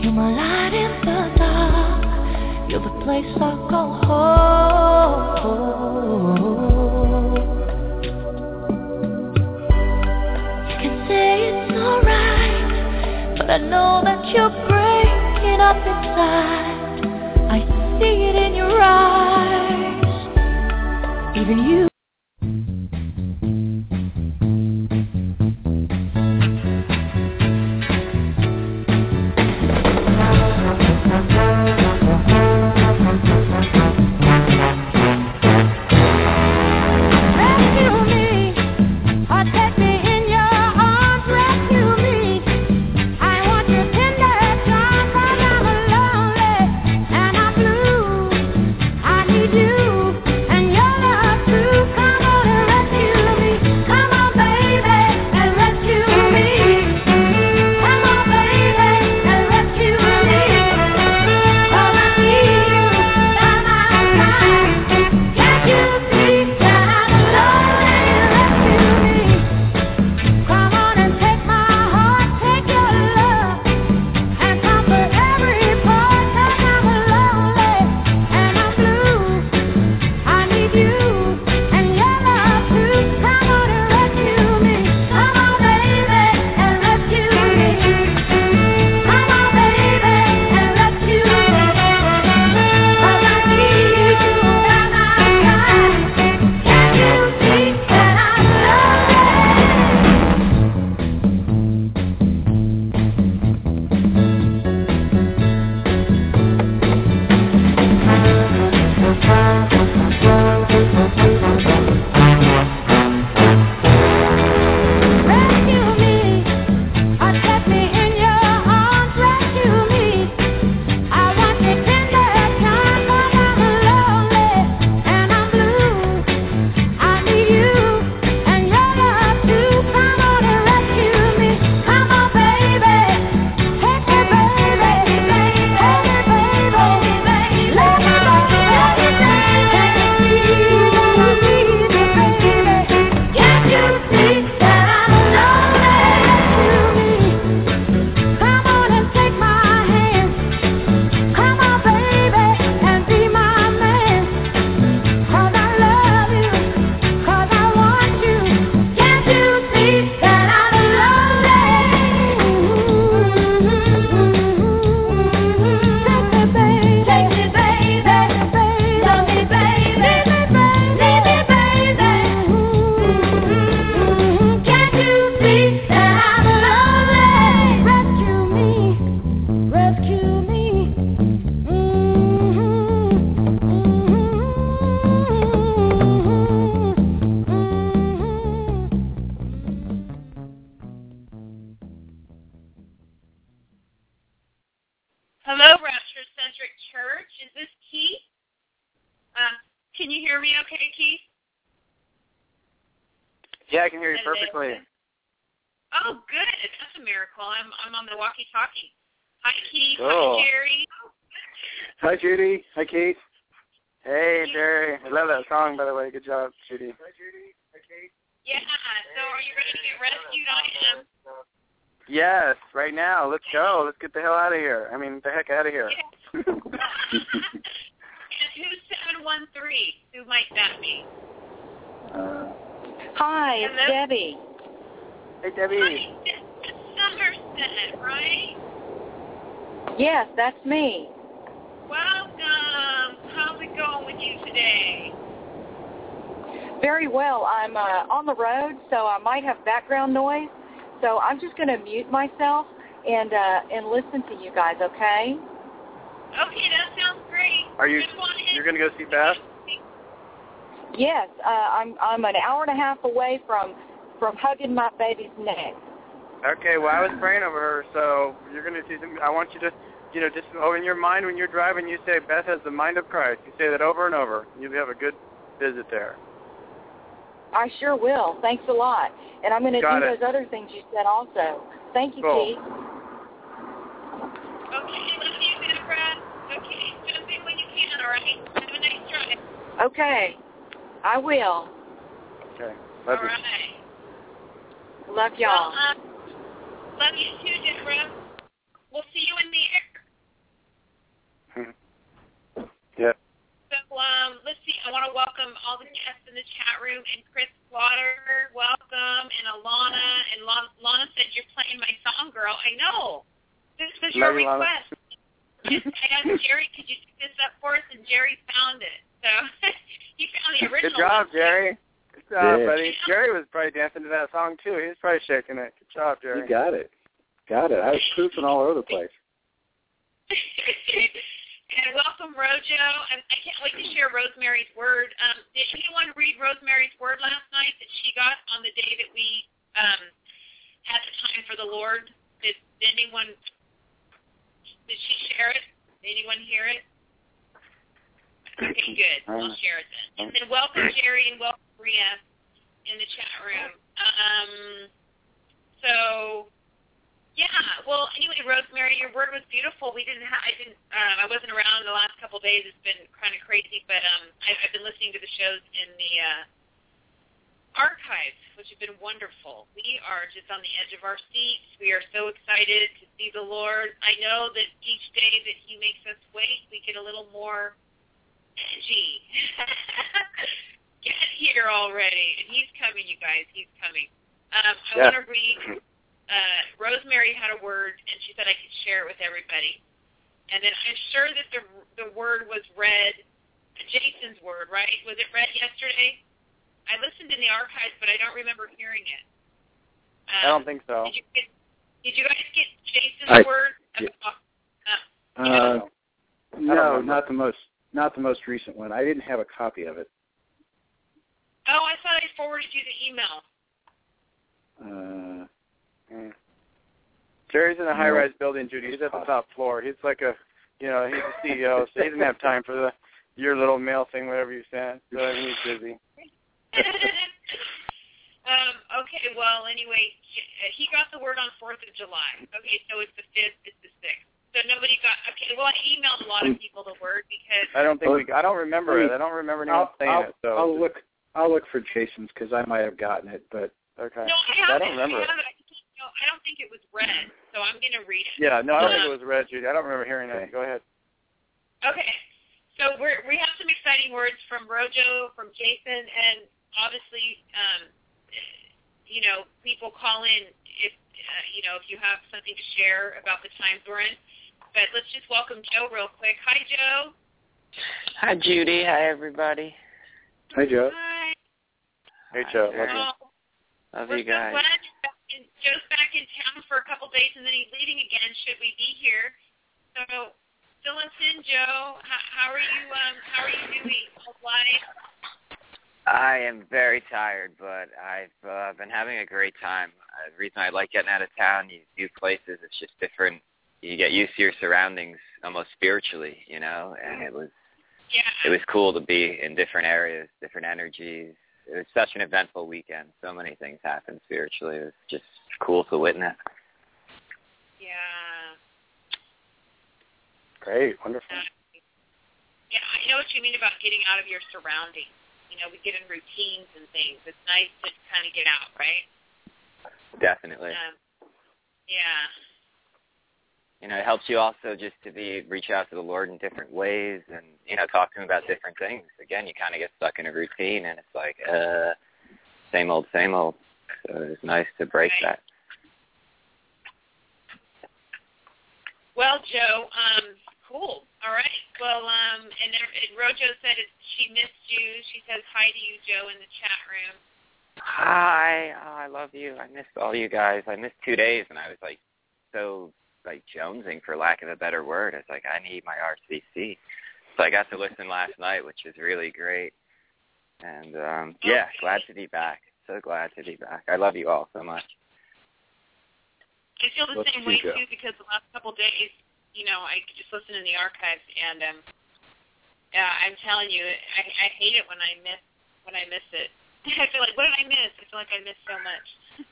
You're my light in the dark. You're the place I go home. You can say it's alright, but I know that you're breaking up inside. I see it in your eyes. Even you. Yeah, I can hear you perfectly. Oh, good. That's a miracle. I'm on the walkie-talkie. Hi, Keith. Cool. Hi, Jerry. Hi, Judy. Hi, Kate. Hey, Jerry. I love that song, by the way. Good job, Judy. Hi, Judy. Hi, Kate. Yeah. So are you ready to get rescued? I am. Yes, right now. Let's go. Let's get the hell out of here. I mean, the heck out of here. Yeah. And who's 713? Who might that be? Hi, it's Hello? Debbie. Hey, Debbie. Hi, it's Somerset, right? Yes, that's me. Welcome. How's it going with you today? Very well. I'm on the road, so I might have background noise. So I'm just going to mute myself and listen to you guys, okay? Okay, that sounds great. You're going to go see Beth? Yes, I'm an hour and a half away from hugging my baby's neck. Okay, well, I was praying over her, so you're going to see some. I want you to, just in your mind when you're driving, you say, Beth has the mind of Christ. You say that over and over. You'll have a good visit there. I sure will. Thanks a lot. And I'm going to do those other things you said also. Thank you, cool. Keith. Okay, love you, Deborah. Okay, jump in when you can, all right? Have a nice drive. Okay, I will. Okay, love you. All right. Love y'all. Well, love you too, Deborah. We'll see you in the air. in the chat room, and Chris Slaughter, welcome, and Alana. And Lana said you're playing my song, girl. I know. This was your request. I asked Jerry, could you pick this up for us? And Jerry found it. So he found the original. Good job, one. Jerry. Good job, buddy. Jerry was probably dancing to that song, too. He was probably shaking it. Good job, Jerry. You got it. Got it. I was pooping all over the place. And welcome, Rojo. And I can't wait to share Rosemary's Word. Did anyone read Rosemary's Word last night that she got on the day that we had the time for the Lord? Did anyone... Did she share it? Did anyone hear it? Okay, good. I'll share it then. And then welcome, Jerry, and welcome, Maria, in the chat room. Well, anyway, Rosemary, your word was beautiful. I wasn't around the last couple of days. It's been kind of crazy, but I've been listening to the shows in the archives, which have been wonderful. We are just on the edge of our seats. We are so excited to see the Lord. I know that each day that He makes us wait, we get a little more edgy. Get here already. And He's coming, you guys. He's coming. I want to read, Rosemary had a word, and she said I could share it with everybody. And then I'm sure that the word was read, Jason's word, right? Was it read yesterday? I listened in the archives, but I don't remember hearing it. I don't think so. Did you guys get Jason's word? No, not the most recent one. I didn't have a copy of it. Oh, I thought I forwarded you the email. Jerry's in a high-rise building, Judy. He's at the top floor. He's like he's a CEO, so he doesn't have time for your little mail thing, whatever you sent. So he's busy. Okay, well, anyway, he got the word on 4th of July. Okay, so it's the 5th, it's the 6th. So nobody got, okay, well, I emailed a lot of people the word because... I don't remember it. I don't rember anyone saying it. So I'll look for Jason's because I might have gotten it, but... Okay. No, I don't remember it. I don't think it was read, so I'm going to read it. Yeah, no, I don't think it was read, Judy. I don't remember hearing that. Go ahead. Okay. So we have some exciting words from Rojo, from Jason, and obviously, people call in if you have something to share about the times we're in. But let's just welcome Joe real quick. Hi, Joe. Hi, Judy. Hi, everybody. Hi, Joe. Hi. Hey, Joe. Love you guys. We're so glad Joe's back in town for a couple days, and then he's leaving again. Should we be here? So fill us in, Joe. How are you? How are you doing? How's life? I am very tired, but I've been having a great time. The reason I like getting out of town, these new places, it's just different. You get used to your surroundings almost spiritually, and it was cool to be in different areas, different energies. It was such an eventful weekend. So many things happened spiritually. It was just cool to witness. Yeah. Great. Wonderful. Yeah, I know what you mean about getting out of your surroundings. We get in routines and things. It's nice to kind of get out, right? Definitely. Yeah. It helps you also just to reach out to the Lord in different ways and, talk to Him about different things. Again, you kind of get stuck in a routine, and it's like, same old, same old. So it's nice to break that. Well, Joe, cool. All right. Well, and Rojo said she missed you. She says hi to you, Joe, in the chat room. Hi. Oh, I love you. I missed all you guys. I missed 2 days, and I was so jonesing, for lack of a better word. It's like, I need my RCC. So I got to listen last night, which was really great. And, glad to be back. So glad to be back. I love you all so much. I feel the same way, too, because the last couple of days, I just listened in the archives, and I'm telling you, I hate it when I miss it. I feel like, what did I miss? I feel like I missed so much.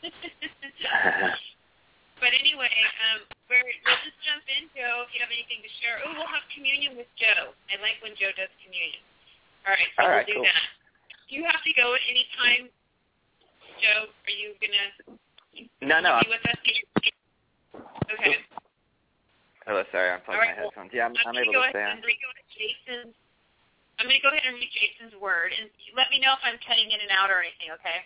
But anyway, we'll just jump in, Joe, if you have anything to share. Oh, we'll have communion with Joe. I like when Joe does communion. All right, so we'll do that. Do you have to go at any time, Joe? Are you going to be with us? Okay. Hello, sorry, I'm plugging my headphones. Yeah, I'm able to stay on. Go to Jason's I'm going to go ahead and read Jason's word, and let me know if I'm cutting in and out or anything, okay?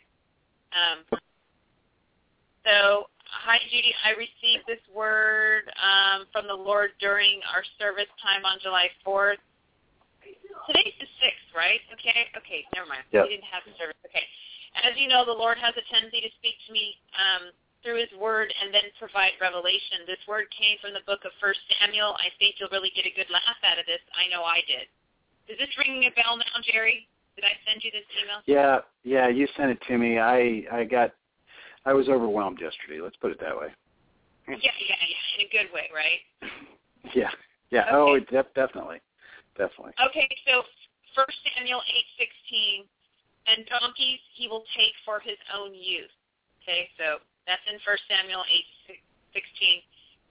So, hi, Judy. I received this word from the Lord during our service time on July 4th. Today's the 6th, right? Okay, never mind. Yep. We didn't have the service. Okay. As you know, the Lord has a tendency to speak to me through his word and then provide revelation. This word came from the book of 1 Samuel. I think you'll really get a good laugh out of this. I know I did. Is this ringing a bell now, Jerry? Did I send you this email? Yeah, you sent it to me. I was overwhelmed yesterday. Let's put it that way. Yeah, in a good way, right? Yeah. Okay. Oh, definitely. Okay, so 1 Samuel 8:16, and donkeys he will take for his own use. Okay, so that's in 1 Samuel 8:16.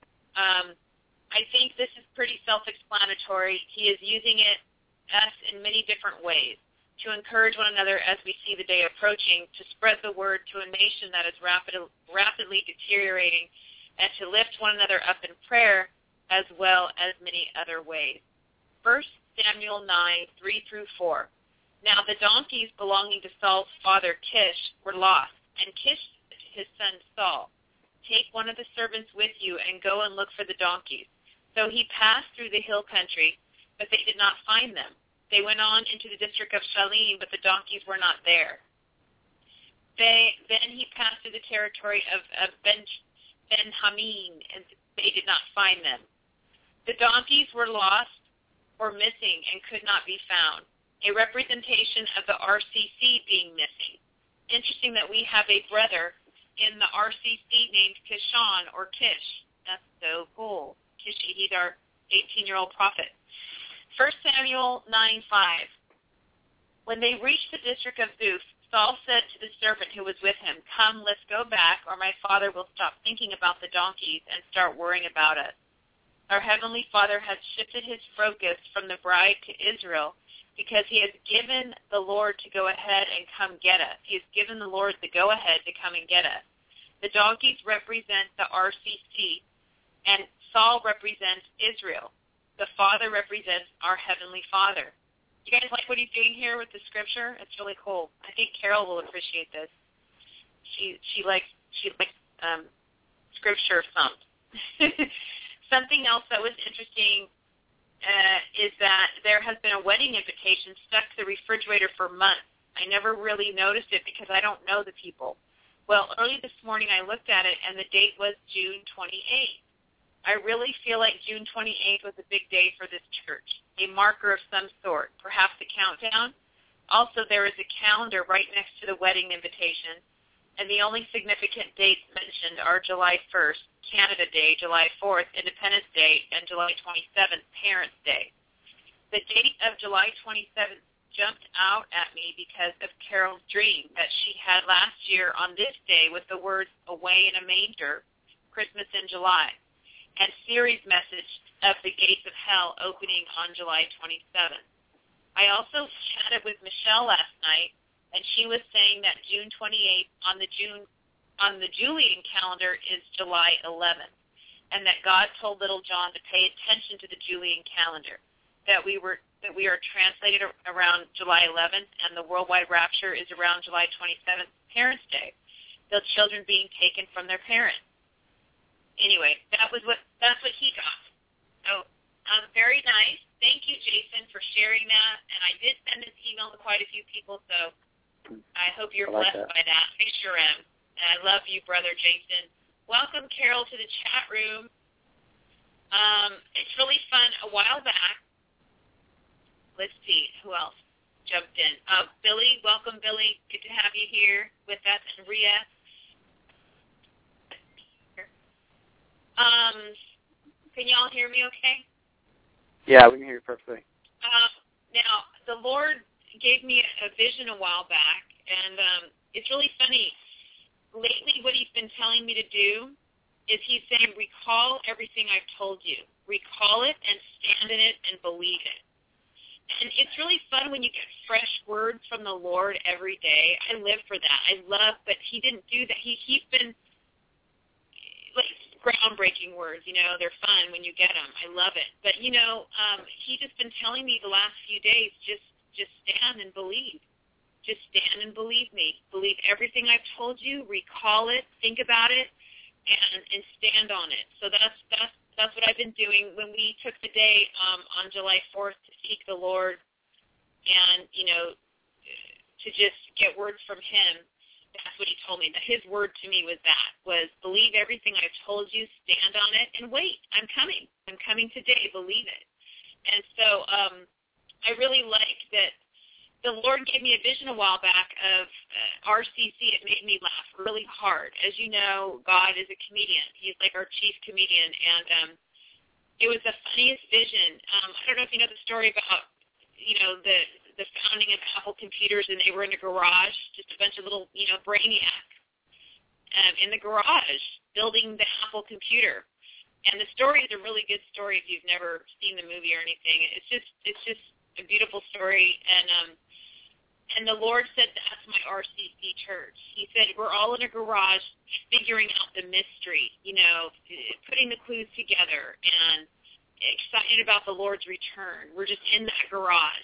I think this is pretty self-explanatory. He is using us in many different ways to encourage one another as we see the day approaching, to spread the word to a nation that is rapidly deteriorating, and to lift one another up in prayer, as well as many other ways. 1 Samuel 9:3-4. Now the donkeys belonging to Saul's father Kish were lost, and Kish said to his son Saul, "Take one of the servants with you and go and look for the donkeys." So he passed through the hill country, but they did not find them. They went on into the district of Shalim, but the donkeys were not there. Then he passed through the territory of Ben-Hameen, and they did not find them. The donkeys were lost or missing and could not be found, a representation of the RCC being missing. Interesting that we have a brother in the RCC named Kishon or Kish. That's so cool. Kishi, he's our 18-year-old prophet. 1 Samuel 9:5. When they reached the district of Zuph, Saul said to the servant who was with him, "Come, let's go back, or my father will stop thinking about the donkeys and start worrying about us." Our Heavenly Father has shifted his focus from the bride to Israel because he has given the Lord to go ahead and come get us. He has given the Lord the go-ahead to come and get us. The donkeys represent the RCC, and Saul represents Israel. The Father represents our Heavenly Father. You guys like what he's doing here with the scripture? It's really cool. I think Carol will appreciate this. She likes scripture thumped. Something else that was interesting is that there has been a wedding invitation stuck to the refrigerator for months. I never really noticed it because I don't know the people. Well, early this morning I looked at it, and the date was June 28th. I really feel like June 28th was a big day for this church, a marker of some sort, perhaps a countdown. Also, there is a calendar right next to the wedding invitation, and the only significant dates mentioned are July 1st, Canada Day, July 4th, Independence Day, and July 27th, Parents' Day. The date of July 27th jumped out at me because of Carol's dream that she had last year on this day with the words "away in a manger," Christmas in July, and Siri's message of the gates of hell opening on July 27th. I also chatted with Michelle last night, and she was saying that June 28th on the Julian calendar is July 11th, and that God told little John to pay attention to the Julian calendar, that we are translated around July 11th, and the worldwide rapture is around July 27th, Parents' Day, the children being taken from their parents. Anyway, that's what he got. So, very nice. Thank you, Jason, for sharing that. And I did send this email to quite a few people, so I hope you're blessed by that. I sure am. And I love you, Brother Jason. Welcome, Carol, to the chat room. It's really fun. A while back, let's see, who else jumped in? Billy, welcome, Billy. Good to have you here with us, and Rhea. Can y'all hear me okay? Yeah, we can hear you perfectly. Now, the Lord gave me a vision a while back, and it's really funny. Lately, what he's been telling me to do is he's saying, recall everything I've told you. Recall it and stand in it and believe it. And it's really fun when you get fresh words from the Lord every day. I live for that. But he didn't do that. He's been like groundbreaking words, they're fun when you get them. I love it. But, he's just been telling me the last few days, just just stand and believe. Just stand and believe me. Believe everything I've told you. Recall it. Think about it, and stand on it. So that's what I've been doing. When we took the day on July 4th to seek the Lord, and to just get words from Him, that's what He told me. His word to me was believe everything I've told you. Stand on it and wait. I'm coming. I'm coming today. Believe it. And so I really like that. The Lord gave me a vision a while back of RCC. It made me laugh really hard. As you know, God is a comedian. He's like our chief comedian, and it was the funniest vision. I don't know if you know the story about, the founding of Apple Computers, and they were in a garage, just a bunch of little, brainiacs in the garage building the Apple computer. And the story is a really good story if you've never seen the movie or anything. It's just a beautiful story, and the Lord said, that's my RCC church. He said, we're all in a garage figuring out the mystery, putting the clues together and excited about the Lord's return. We're just in that garage.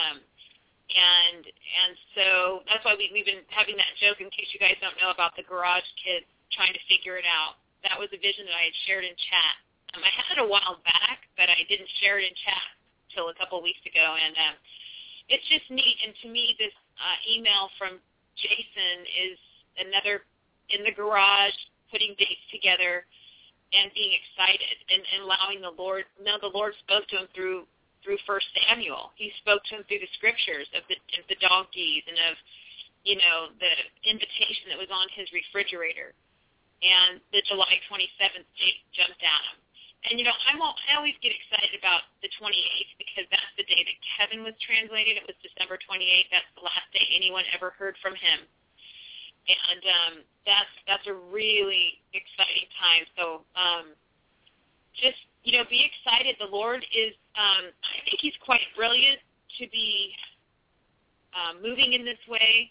And so that's why we've been having that joke, in case you guys don't know, about the garage kids trying to figure it out. That was a vision that I had shared in chat. I had it a while back, but I didn't share it in chat until a couple of weeks ago, and it's just neat. And to me, this email from Jason is another in the garage, putting dates together and being excited and allowing the Lord. The Lord spoke to him through 1 Samuel. He spoke to him through the scriptures of the donkeys and of, the invitation that was on his refrigerator. And the July 27th date jumped at him. And, I always get excited about the 28th because that's the day that Kevin was translated. It was December 28th. That's the last day anyone ever heard from him. And that's a really exciting time. So just, be excited. The Lord is, I think He's quite brilliant to be moving in this way,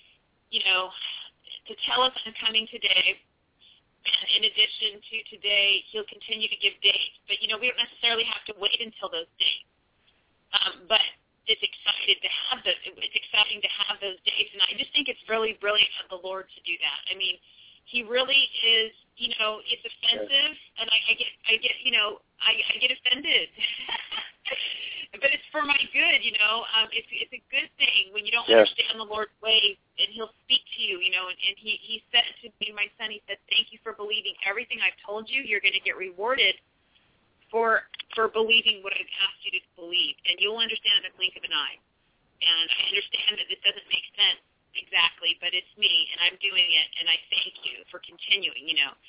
to tell us I'm coming today. And in addition to today, He'll continue to give dates. But, we don't necessarily have to wait until those dates. But it's exciting to have those dates. And I just think it's really brilliant of the Lord to do that. I mean, He really is, it's offensive. And I get offended. But it's for my good, It's a good thing when you don't understand the Lord's ways, and He'll speak to you, And He said to me, my son, He said, thank you for believing everything I've told you. You're going to get rewarded for believing what I've asked you to believe, and you'll understand in the blink of an eye. And I understand that this doesn't make sense exactly, but it's me, and I'm doing it, and I thank you for continuing,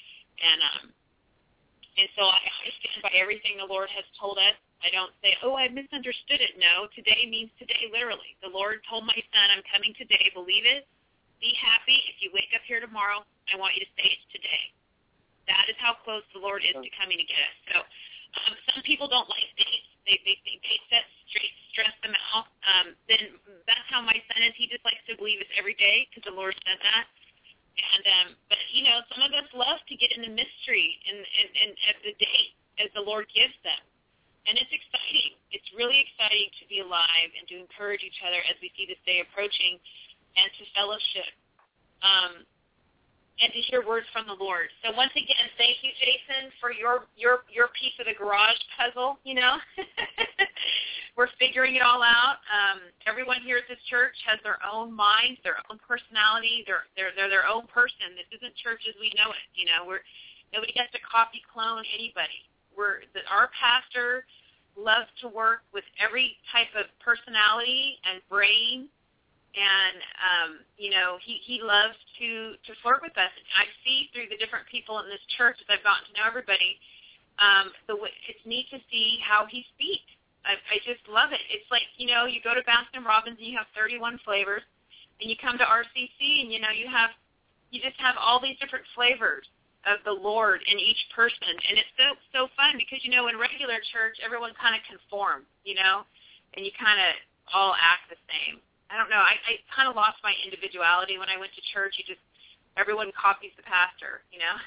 And so I stand by everything the Lord has told us. I don't say, I misunderstood it. No, today means today, literally. The Lord told my son, I'm coming today. Believe it. Be happy. If you wake up here tomorrow, I want you to say it's today. That is how close the Lord is to coming to get us. So some people don't like dates. They think dates that stress them out. Then that's how my son is. He just likes to believe it's every day because the Lord said that. And but some of us love to get in the mystery and at the date as the Lord gives them. And it's exciting. It's really exciting to be alive and to encourage each other as we see this day approaching, and to fellowship, and to hear words from the Lord. So once again, thank you, Jason, for your piece of the garage puzzle. We're figuring it all out. Everyone here at this church has their own mind, their own personality. They're their own person. This isn't church as we know it. Nobody has to copy, clone anybody. Our pastor loves to work with every type of personality and brain, and he loves to flirt with us. I see through the different people in this church as I've gotten to know everybody. It's neat to see how he speaks. I just love it. It's like you go to Baskin Robbins and you have 31 flavors, and you come to RCC and you just have all these different flavors of the Lord in each person. And it's so fun because, in regular church, everyone kind of conforms, and you kind of all act the same. I don't know. I kind of lost my individuality when I went to church. Everyone copies the pastor,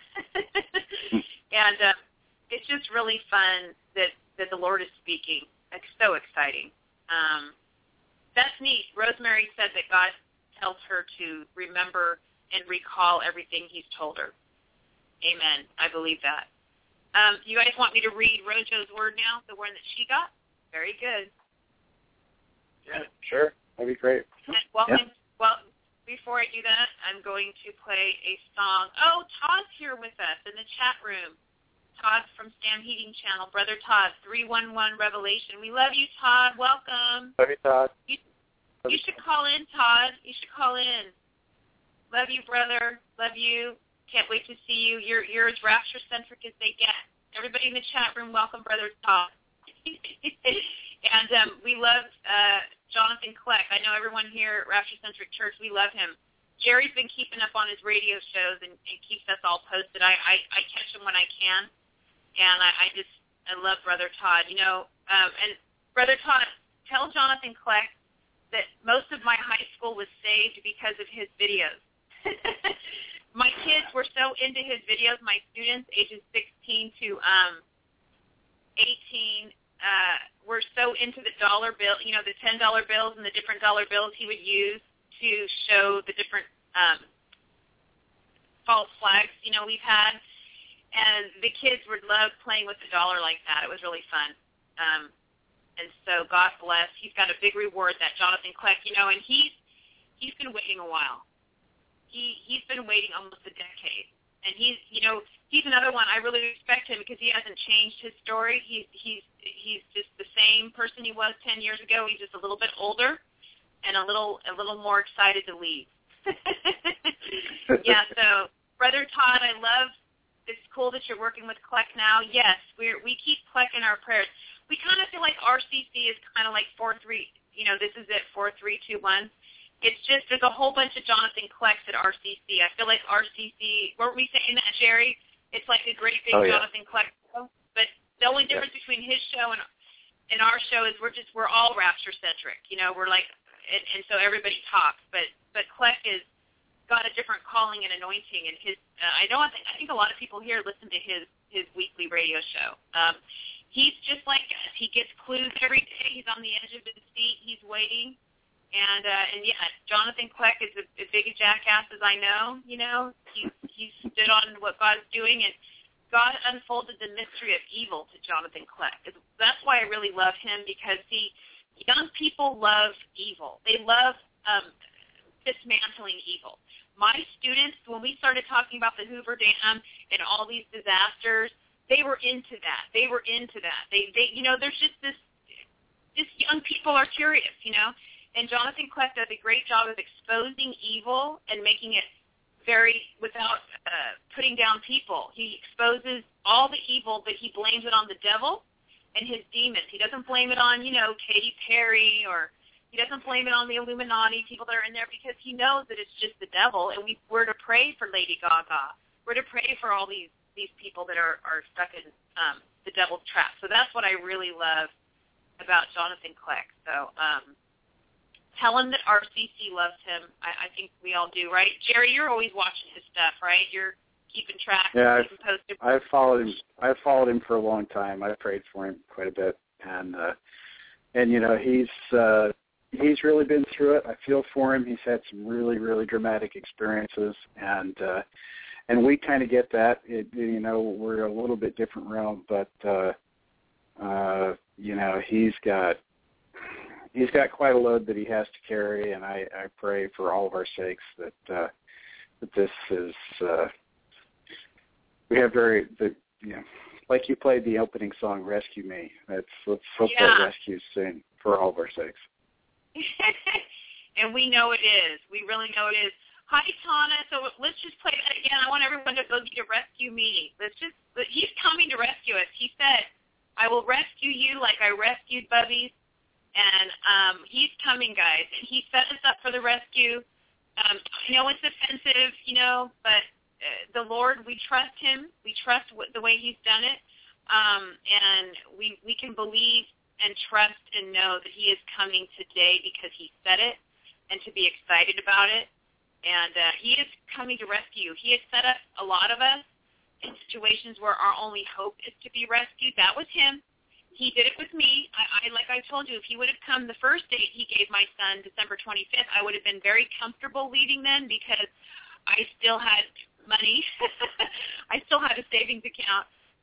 And it's just really fun that the Lord is speaking. It's so exciting. That's neat. Rosemary said that God tells her to remember and recall everything he's told her. Amen. I believe that. You guys want me to read Rojo's word now, the one that she got? Very good. Yeah, sure. That'd be great. Well, before I do that, I'm going to play a song. Oh, Todd's here with us in the chat room. Todd from Stam Heating Channel. Brother Todd, 311 Revelation. We love you, Todd. Welcome. Love you, Todd. You should call in, Todd. You should call in. Love you, brother. Love you. Can't wait to see you. You're as rapture-centric as they get. Everybody in the chat room, welcome Brother Todd. And we love Jonathan Kleck. I know everyone here at Rapture-Centric Church, we love him. Jerry's been keeping up on his radio shows and keeps us all posted. I catch him when I can. And I love Brother Todd. You know, and Brother Todd, tell Jonathan Kleck that most of my high school was saved because of his videos. My kids were so into his videos, my students, ages 16 to 18, were so into the dollar bill, you know, the $10 bills and the different dollar bills he would use to show the different false flags, you know, we've had. And the kids would love playing with the dollar like that. It was really fun. And so God bless. He's got a big reward, that Jonathan Kleck, you know, and he's been waiting a while. He's been waiting almost a decade, and he's another one. I really respect him because he hasn't changed his story. He's just the same person he was 10 years ago. He's just a little bit older and a little more excited to leave. Yeah. So, Brother Todd, I love. It's cool that you're working with Kleck now. Yes, we keep Kleck in our prayers. We kind of feel like RCC is kind of like 4-3. You know, this is it 4-3-2-1. It's just, there's a whole bunch of Jonathan Klecks at RCC. I feel like RCC, weren't we saying that, Jerry? It's like a great big Jonathan Kleck show. But the only difference between his show and our show is we're all rapture-centric. You know, we're like, and so everybody talks. But Kleck has got a different calling and anointing. And his, I think a lot of people here listen to his weekly radio show. He's just like us. He gets clues every day. He's on the edge of his seat. He's waiting. And yeah, Jonathan Kleck is as big a jackass as I know. You know, he stood on what God's doing, and God unfolded the mystery of evil to Jonathan Kleck. That's why I really love him, because young people love evil. They love dismantling evil. My students, when we started talking about the Hoover Dam and all these disasters, they were into that. They you know, there's just this young people are curious, you know. And Jonathan Kleck does a great job of exposing evil and making it without putting down people. He exposes all the evil, but he blames it on the devil and his demons. He doesn't blame it on, you know, Katy Perry, or he doesn't blame it on the Illuminati, people that are in there, because he knows that it's just the devil. And we're to pray for Lady Gaga. We're to pray for all these people that are stuck in the devil's trap. So that's what I really love about Jonathan Kleck. So, tell him that RCC loves him. I think we all do, right? Jerry, you're always watching his stuff, right? You're keeping track. Yeah, keeping posted. I've followed him. I've followed him for a long time. I prayed for him quite a bit, and you know, he's really been through it. I feel for him. He's had some really, really dramatic experiences, and we kind of get that. You know, we're a little bit different realm, but you know, he's got quite a load that he has to carry, and I pray for all of our sakes that this is we have you know, like you played the opening song, "Rescue Me." Let's hope that rescues soon for all of our sakes. And we know it is. We really know it is. Hi, Tana. So let's just play that again. I want everyone to go to Rescue Me. He's coming to rescue us. He said, "I will rescue you like I rescued Bubbies." And he's coming, guys. And he set us up for the rescue. I know it's offensive, you know, but the Lord, we trust him. We trust the way he's done it. And we can believe and trust and know that he is coming today because he said it, and to be excited about it. And he is coming to rescue. He has set up a lot of us in situations where our only hope is to be rescued. That was him. he did it with me. I like I told you, if he would have come the first date he gave my son, December 25th, I would have been very comfortable leaving then because I still had money. I still had a savings account,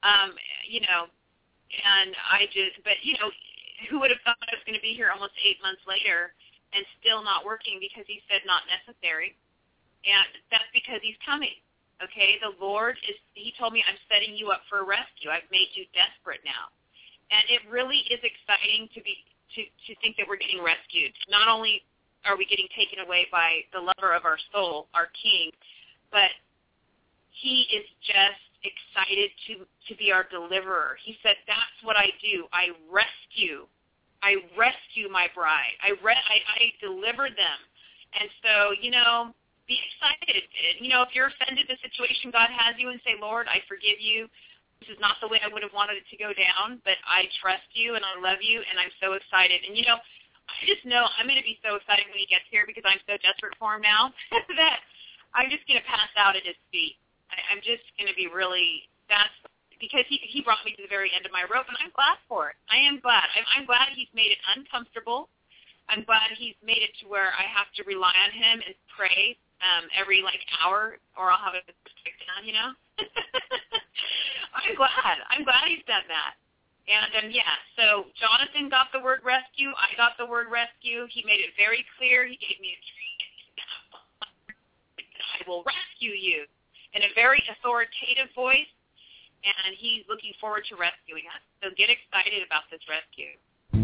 and but who would have thought I was going to be here almost 8 months later and still not working because he said not necessary. And that's because he's coming. Okay, the Lord he told me, I'm setting you up for a rescue. I've made you desperate now. And it really is exciting to think that we're getting rescued. Not only are we getting taken away by the lover of our soul, our King, but he is just excited to be our deliverer. He said, that's what I do. I rescue my bride. I deliver them. And so, be excited. If you're offended at the situation God has you and say, Lord, I forgive you. This is not the way I would have wanted it to go down, but I trust you and I love you and I'm so excited. And, I just know I'm going to be so excited when he gets here because I'm so desperate for him now that I'm just going to pass out at his feet. I'm just going to be that's because he brought me to the very end of my rope, and I'm glad for it. I am glad. I'm glad he's made it uncomfortable. I'm glad he's made it to where I have to rely on him and pray every hour, or I'll have a breakdown. I'm glad he's done that. And so Jonathan got the word rescue. I got the word rescue. He made it very clear. He gave me I will rescue you in a very authoritative voice, and he's looking forward to rescuing us. So get excited about this rescue.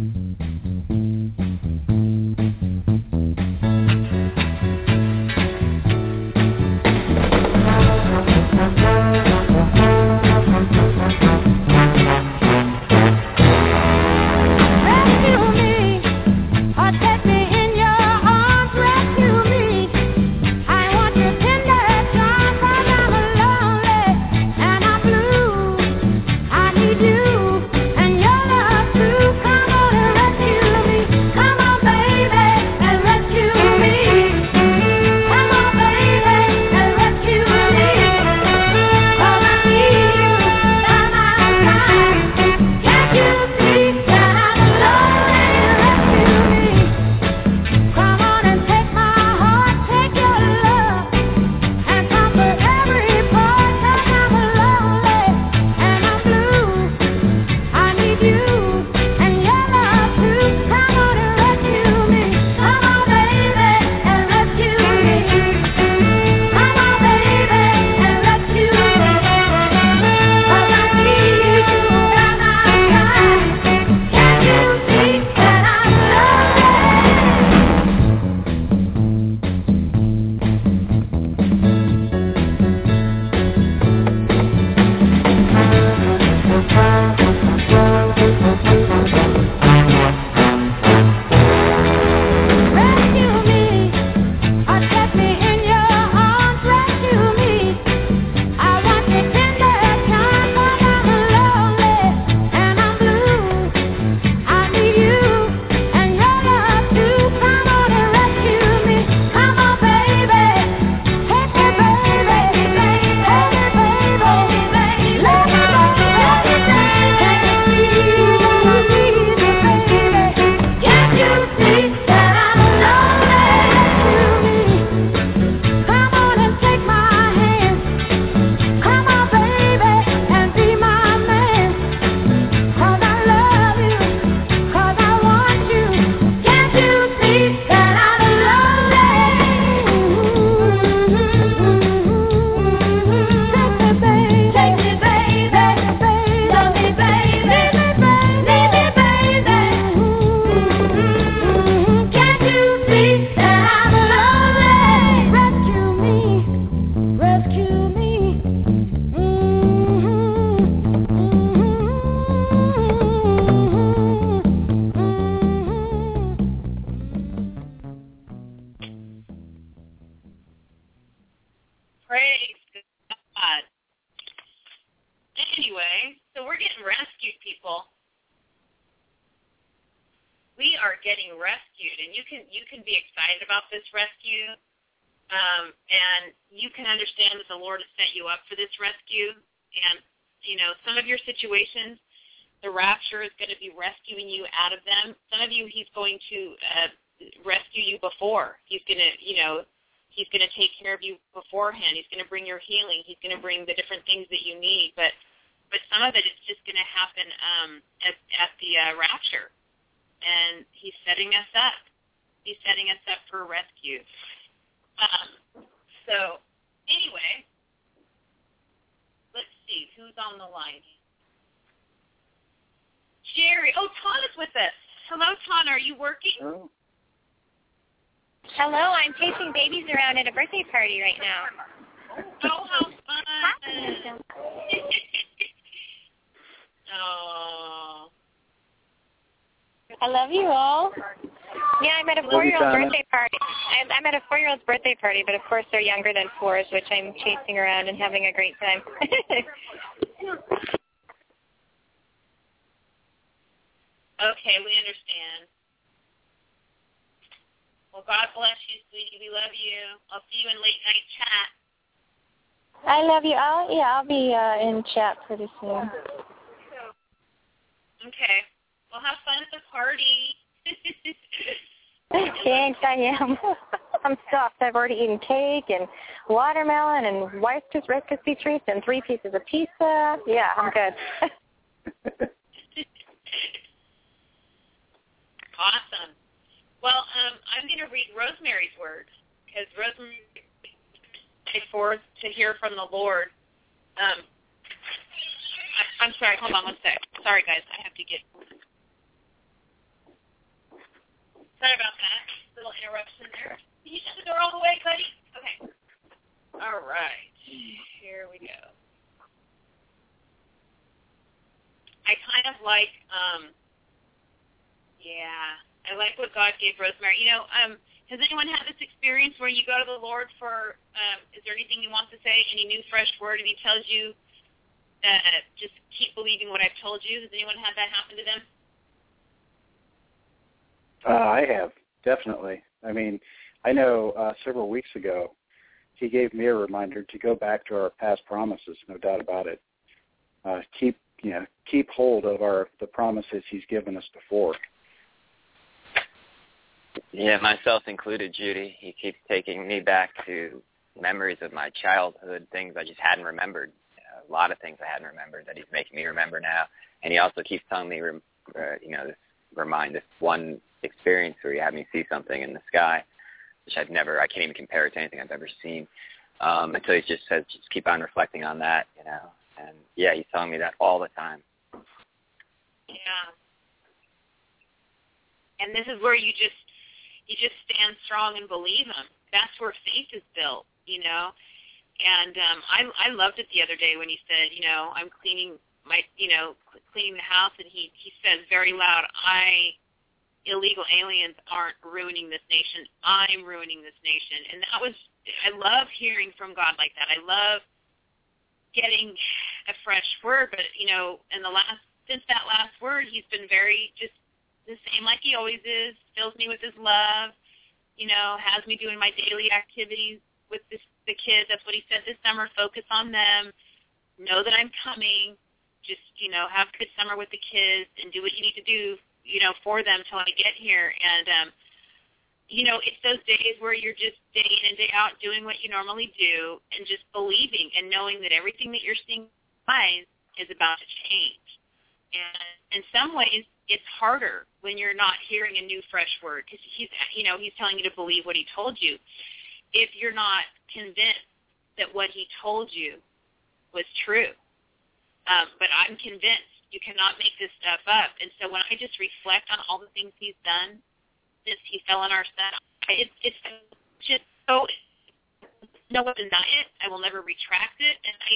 And you can understand that the Lord has set you up for this rescue. And, some of your situations The rapture is going to be rescuing you out of them. Some of you, he's going to rescue you before. He's going to, he's going to take care of you beforehand. He's going to bring your healing. He's going to bring the different things that you need. But some of it is just going to happen at the rapture. And he's setting us up. He's setting us up for rescue. So, anyway, let's see. Who's on the line? Jerry. Oh, Ton is with us. Hello, Ton. Are you working? Oh. Hello. I'm chasing babies around at a birthday party right now. Oh, how fun. Oh. I love you all. Yeah, I'm at a 4-year-old birthday party. I'm at a 4-year-old's birthday party, but of course they're younger than 4s, which I'm chasing around and having a great time. Okay, we understand. Well, God bless you, sweetie. We love you. I'll see you in late night chat. I love you. I'll be in chat pretty soon. Okay. Well, have fun at the party. Thanks, I am. I'm stuffed. I've already eaten cake and watermelon and Rice Krispie treats and 3 pieces of pizza. Yeah, I'm good. Awesome. Well, I'm going to read Rosemary's word because Rosemary looking forward to hear from the Lord. I'm sorry. Hold on one sec. Sorry, guys. I have to get... Sorry about that. Little interruption there. Can you shut the door all the way, buddy? Okay. All right. Here we go. I kind of like, I like what God gave Rosemary. Has anyone had this experience where you go to the Lord for, is there anything you want to say, any new fresh word, and he tells you, just keep believing what I've told you? Has anyone had that happen to them? I have, definitely. I mean, I know several weeks ago he gave me a reminder to go back to our past promises, no doubt about it. Keep hold of the promises he's given us before. Yeah, myself included, Judy. He keeps taking me back to memories of my childhood, things I just hadn't remembered. A lot of things I hadn't remembered that he's making me remember now. And he also keeps telling me, this one experience where he had me see something in the sky, which I can't even compare it to anything I've ever seen. Until he just says, just keep on reflecting on that, And yeah, he's telling me that all the time. Yeah. And this is where you just stand strong and believe him. That's where faith is built, And I loved it the other day when he said, I'm cleaning cleaning the house, and he says very loud, illegal aliens aren't ruining this nation. I'm ruining this nation. And I love hearing from God like that. I love getting a fresh word, but, since that last word, he's been very just the same like he always is, fills me with his love, has me doing my daily activities with the kids. That's what he said this summer, focus on them, know that I'm coming, just, have a good summer with the kids and do what you need to do, for them till I get here. And, it's those days where you're just day in and day out doing what you normally do and just believing and knowing that everything that you're seeing is about to change. And in some ways, it's harder when you're not hearing a new, fresh word because he's telling you to believe what he told you. If you're not convinced that what he told you was true, but I'm convinced you cannot make this stuff up. And so when I just reflect on all the things he's done since he fell on our son, it's just so no one deny it. I will never retract it, and I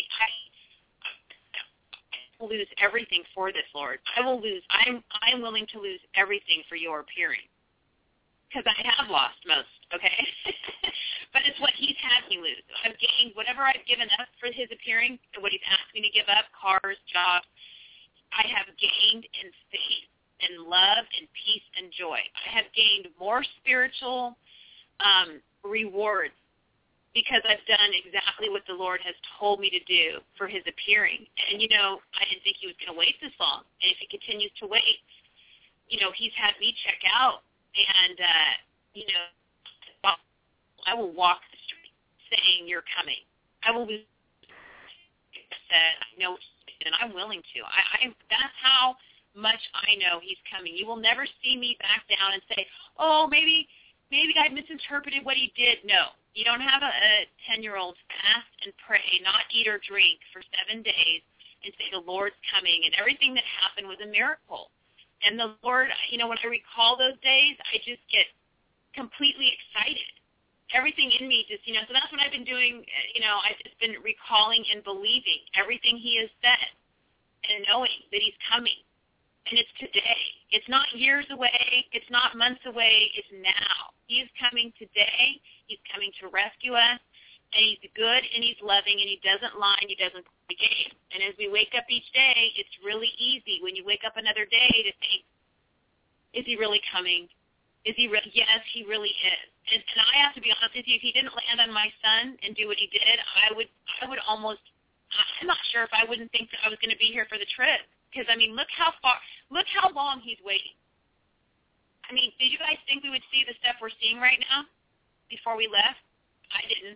will lose everything for this, Lord. I'm willing to lose everything for your appearing because I have lost most, okay? But it's what he's had me lose. I've gained whatever I've given up for his appearing and what he's asked me to give up, cars, jobs. I have gained in faith and love and peace and joy. I have gained more spiritual rewards because I've done exactly what the Lord has told me to do for his appearing. And, you know, I didn't think he was going to wait this long. And if he continues to wait, you know, he's had me check out. And, you know, I will walk the street saying you're coming. I will be said, I know, and I'm willing to. That's how much I know he's coming. You will never see me back down and say, oh, maybe I misinterpreted what he did. No. You don't have a 10-year-old fast and pray, not eat or drink for 7 days and say the Lord's coming. And everything that happened was a miracle. And the Lord, you know, when I recall those days, I just get completely excited. Everything in me just, you know, so that's what I've been doing. You know, I've just been recalling and believing everything he has said and knowing that he's coming. And it's today. It's not years away. It's not months away. It's now. He is coming today. He's coming to rescue us. And he's good and he's loving and he doesn't lie and he doesn't play the game. And as we wake up each day, it's really easy when you wake up another day to think, is he really coming? Is he yes, he really is. And I have to be honest with you, if he didn't land on my son and do what he did, I would almost, I'm not sure if I wouldn't think that I was going to be here for the trip. Because, I mean, look how long he's waiting. I mean, did you guys think we would see the stuff we're seeing right now before we left? I didn't.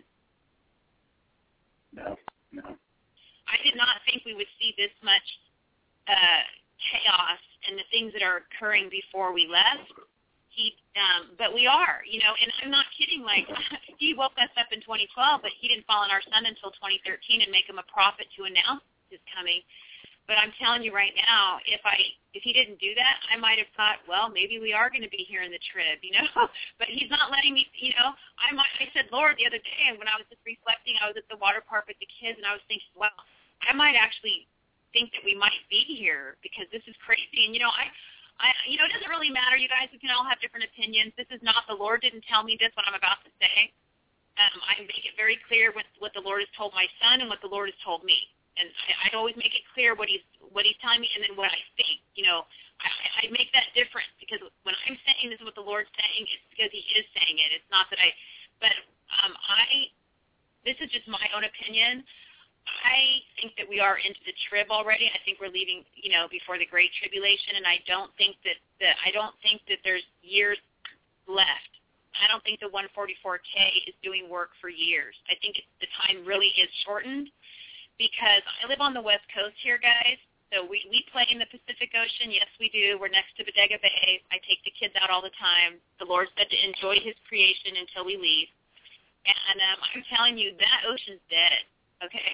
No. I did not think we would see this much chaos and the things that are occurring before we left. But we are, you know, and I'm not kidding. Like, he woke us up in 2012, but he didn't fall on our son until 2013 and make him a prophet to announce his coming. But I'm telling you right now, if he didn't do that, I might have thought, well, maybe we are going to be here in the trib, you know. But he's not letting me, you know. I said, Lord, the other day when I was just reflecting, I was at the water park with the kids, and I was thinking, well, I might actually think that we might be here because this is crazy. And, you know, you know, it doesn't really matter, you guys. We can all have different opinions. This is not, the Lord didn't tell me this, what I'm about to say. I make it very clear what the Lord has told my son and what the Lord has told me. And I always make it clear what he's telling me and then what I think. You know, I make that difference because when I'm saying this is what the Lord's saying, it's because he is saying it. It's not that this is just my own opinion. I think that we are into the trib already. I think we're leaving, you know, before the Great Tribulation, and I don't think that there's years left. I don't think the 144K is doing work for years. I think the time really is shortened. Because I live on the West Coast here, guys, so we play in the Pacific Ocean. Yes, we do. We're next to Bodega Bay. I take the kids out all the time. The Lord said to enjoy his creation until we leave. And I'm telling you, that ocean's dead, okay?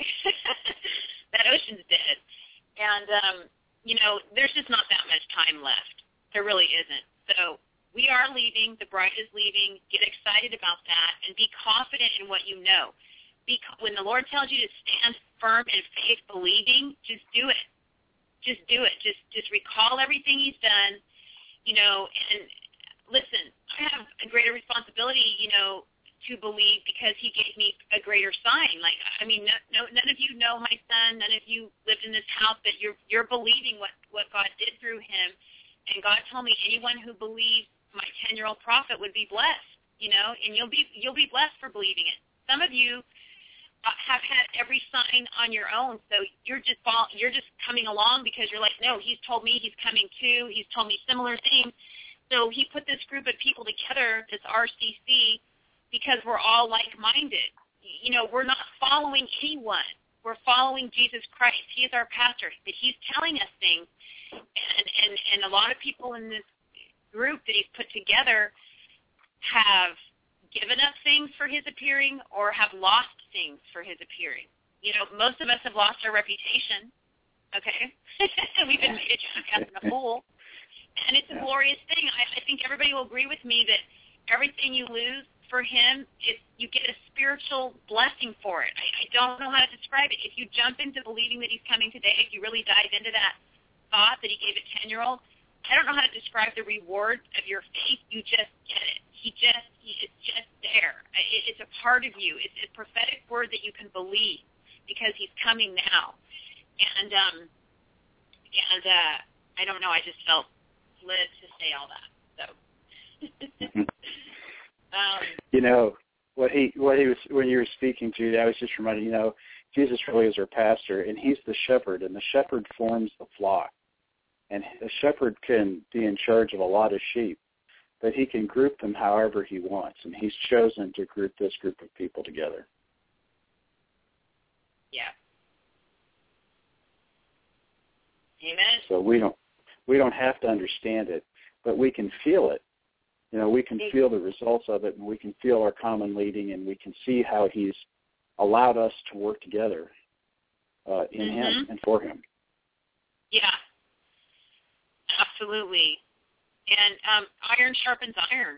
That ocean's dead. And, you know, there's just not that much time left. There really isn't. So we are leaving. The bride is leaving. Get excited about that and be confident in what you know. When the Lord tells you to stand firm in faith, believing, just do it. Just do it. Just recall everything he's done, you know, and listen, I have a greater responsibility, you know, to believe because he gave me a greater sign. Like, I mean, none of you know my son. None of you lived in this house, but you're believing what God did through him. And God told me anyone who believes my 10-year-old prophet would be blessed, you know, and you'll be blessed for believing it. Some of you have had every sign on your own, so you're just coming along because you're like, no, he's told me he's coming too. He's told me similar things. So he put this group of people together, this RCC, because we're all like-minded. You know, we're not following anyone. We're following Jesus Christ. He is our pastor, but he's telling us things. And a lot of people in this group that he's put together have given up things for his appearing or have lost things for his appearing. You know, most of us have lost our reputation, okay? We've been made a jackass and a fool. And it's a glorious thing. I think everybody will agree with me that everything you lose for him, you get a spiritual blessing for it. I don't know how to describe it. If you jump into believing that he's coming today, if you really dive into that thought that he gave a 10-year-old, I don't know how to describe the reward of your faith. You just get it. It's just there. It's a part of you. It's a prophetic word that you can believe because he's coming now. And I don't know. I just felt led to say all that. So, you know, what he was when you were speaking to, I was just reminded, Jesus really is our pastor, and he's the shepherd, and the shepherd forms the flock. And a shepherd can be in charge of a lot of sheep, but he can group them however he wants, and he's chosen to group this group of people together. Yeah. Amen. So we don't have to understand it, but we can feel it. We can feel the results of it, and we can feel our common leading, and we can see how he's allowed us to work together in him and for him. Yeah, absolutely. And iron sharpens iron,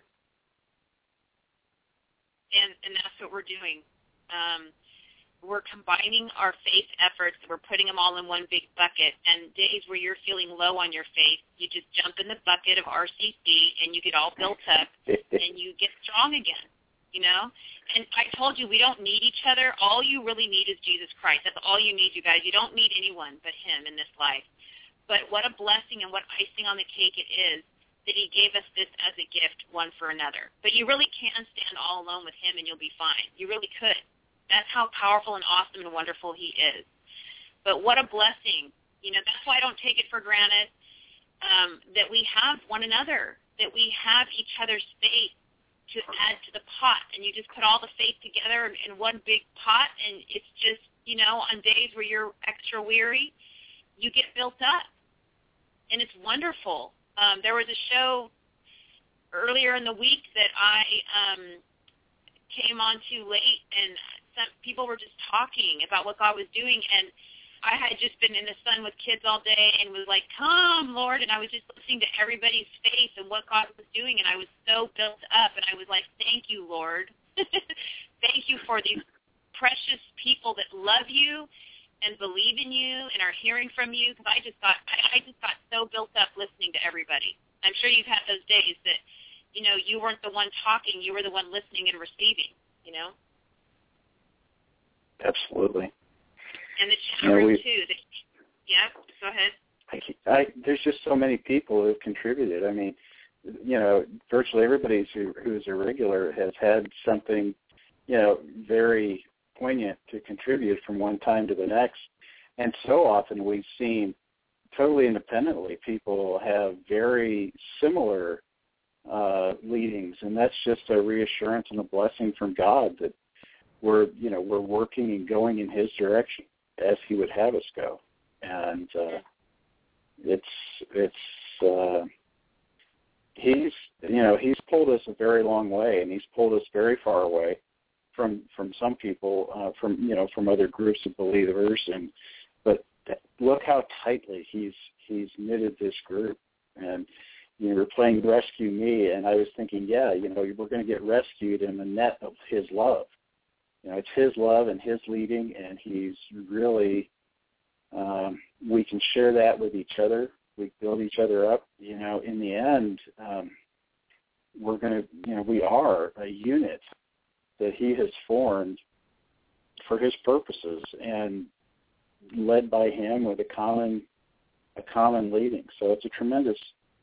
and that's what we're doing. We're combining our faith efforts. We're putting them all in one big bucket. And days where you're feeling low on your faith, you just jump in the bucket of RCC, and you get all built up, and you get strong again, And I told you, we don't need each other. All you really need is Jesus Christ. That's all you need, you guys. You don't need anyone but him in this life. But what a blessing and what icing on the cake it is that he gave us this as a gift, one for another. But you really can stand all alone with him, and you'll be fine. You really could. That's how powerful and awesome and wonderful he is. But what a blessing. That's why I don't take it for granted that we have one another, that we have each other's faith to add to the pot. And you just put all the faith together in one big pot, and it's just, on days where you're extra weary, you get built up. And it's wonderful. There was a show earlier in the week that I came on too late, and some people were just talking about what God was doing, and I had just been in the sun with kids all day and was like, come, Lord, and I was just listening to everybody's faith and what God was doing, and I was so built up, and I was like, thank you, Lord. Thank you for these precious people that love you and believe in you and are hearing from you, because I just got so built up listening to everybody. I'm sure you've had those days that, you weren't the one talking, you were the one listening and receiving, Absolutely. And the chat room, too. Yeah, go ahead. There's just so many people who have contributed. I mean, virtually everybody who's a regular has had something, very poignant to contribute from one time to the next. And so often we've seen, totally independently, people have very similar leadings, and that's just a reassurance and a blessing from God that we're working and going in his direction as he would have us go. And he's pulled us a very long way, and he's pulled us very far away from some people, from other groups of believers, but look how tightly he's knitted this group. And we're playing Rescue Me, and I was thinking, we're going to get rescued in the net of his love. It's his love and his leading, and he's really, we can share that with each other. We build each other up. In the end, we are a unit that he has formed for his purposes and led by him with a common leading. So it's a tremendous,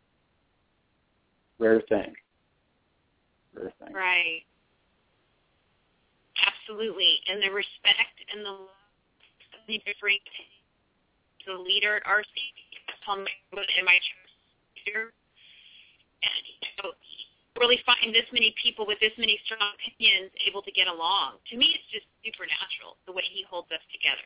rare thing. Right. Absolutely. And the respect and the love need to bring the leader at RC, in my church here. And really find this many people with this many strong opinions able to get along. To me, it's just supernatural, the way he holds us together.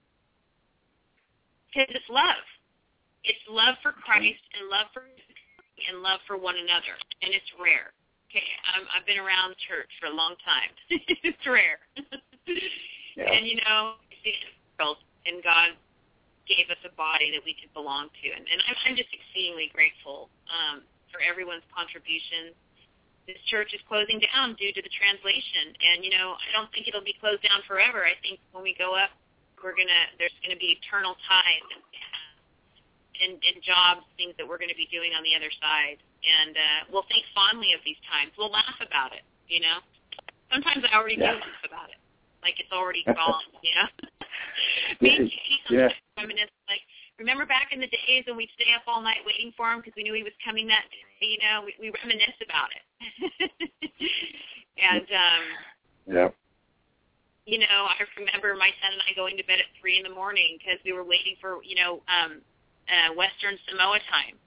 Because it's love. It's love for Christ and love for one another, and it's rare. Okay, I've been around church for a long time. It's rare. Yeah. And, and God gave us a body that we could belong to. And I'm just exceedingly grateful for everyone's contributions. This church is closing down due to the translation. And, I don't think it'll be closed down forever. I think when we go up, there's going to be eternal ties and jobs, things that we're going to be doing on the other side. And we'll think fondly of these times. We'll laugh about it, Sometimes I already do laugh about it, like it's already gone, Me and Katie reminisce, like, remember back in the days when we'd stay up all night waiting for him because we knew he was coming that day, we reminisce about it. And Yeah. You know, I remember my son and I going to bed at 3 in the morning because we were waiting for, Western Samoa time.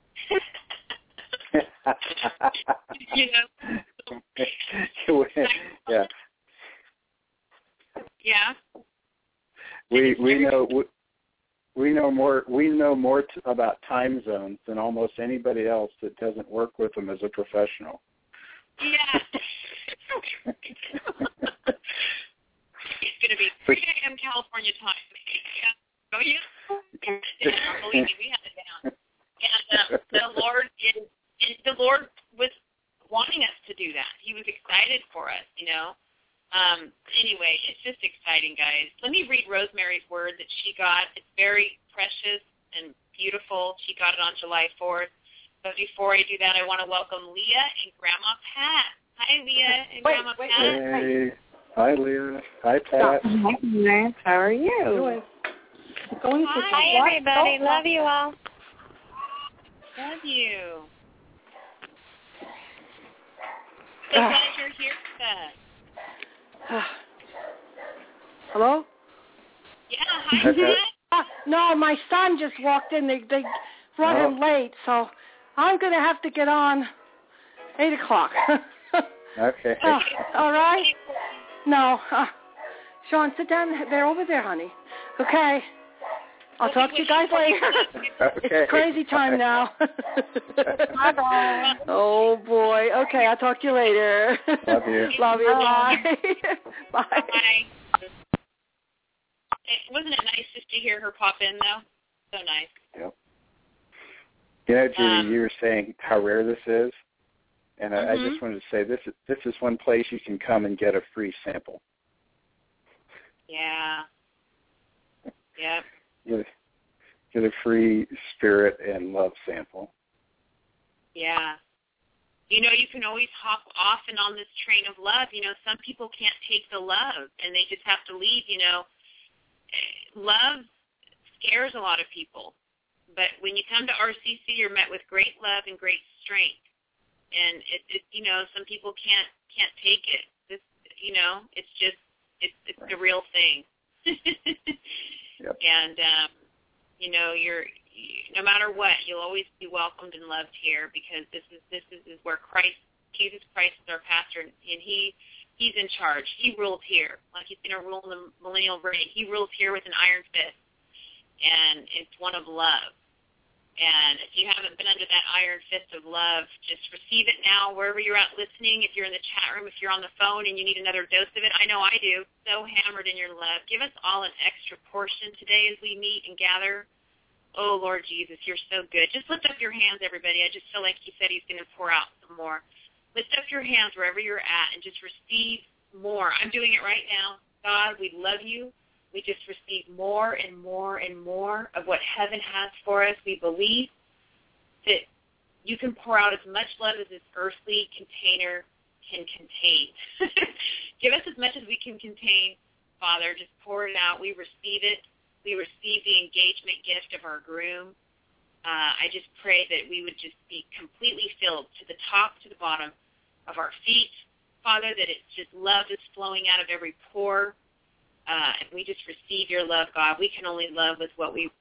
You know? Yeah. Yeah. We know more about time zones than almost anybody else that doesn't work with them as a professional. Yeah. It's going to be 3 a.m. California time. Yeah. Oh, yeah. Believe me, we had it down. And the Lord was wanting us to do that. He was excited for us, you know. Anyway, it's just exciting, guys. Let me read Rosemary's word that she got. It's very precious and beautiful. She got it on July 4th. But before I do that, I want to welcome Leah and Grandma Pat. Hi, Leah and Grandma Pat. Hey. Hi, Leah. Hi, Pat. Hi, Leah. How are you? Hi, everybody. Love you all. Love you. So glad you're here with us. Hello? Yeah, hi, Pat. No, my son just walked in. They brought him late, so I'm going to have to get on 8 o'clock. Okay. All right? No. Sean, sit down. They're over there, honey. Okay. I'll talk to you guys later. Okay. It's crazy time now. Bye-bye. Oh, boy. Okay, I'll talk to you later. Love you. Love you. Bye. Bye. Bye. Wasn't it nice just to hear her pop in, though? So nice. Yep. You know, Judy, you were saying how rare this is, and I just wanted to say this is one place you can come and get a free sample. Yeah. Yep. Get a free spirit and love sample. Yeah. You know, you can always hop off and on this train of love. You know, some people can't take the love, and they just have to leave, you know. Love scares a lot of people. But when you come to RCC, you're met with great love and great strength. And, it you know, some people can't take it. This, you know, it's the real thing. Yep. And, you know, no matter what, you'll always be welcomed and loved here because this is where Jesus Christ is our pastor, and he's in charge. He rules here, like he's going to rule in the millennial reign. He rules here with an iron fist, and it's one of love. And if you haven't been under that iron fist of love, just receive it now wherever you're at listening. If you're in the chat room, if you're on the phone and you need another dose of it, I know I do. So hammered in your love. Give us all an extra portion today as we meet and gather. Oh, Lord Jesus, you're so good. Just lift up your hands, everybody. I just feel like he said he's going to pour out some more. Lift up your hands wherever you're at and just receive more. I'm doing it right now. God, we love you. We just receive more and more and more of what heaven has for us. We believe that you can pour out as much love as this earthly container can contain. Give us as much as we can contain, Father. Just pour it out. We receive it. We receive the engagement gift of our groom. I just pray that we would just be completely filled to the top, to the bottom of our feet. Father, that it's just love is flowing out of every pore. And we just receive your love, God. We can only love with what we've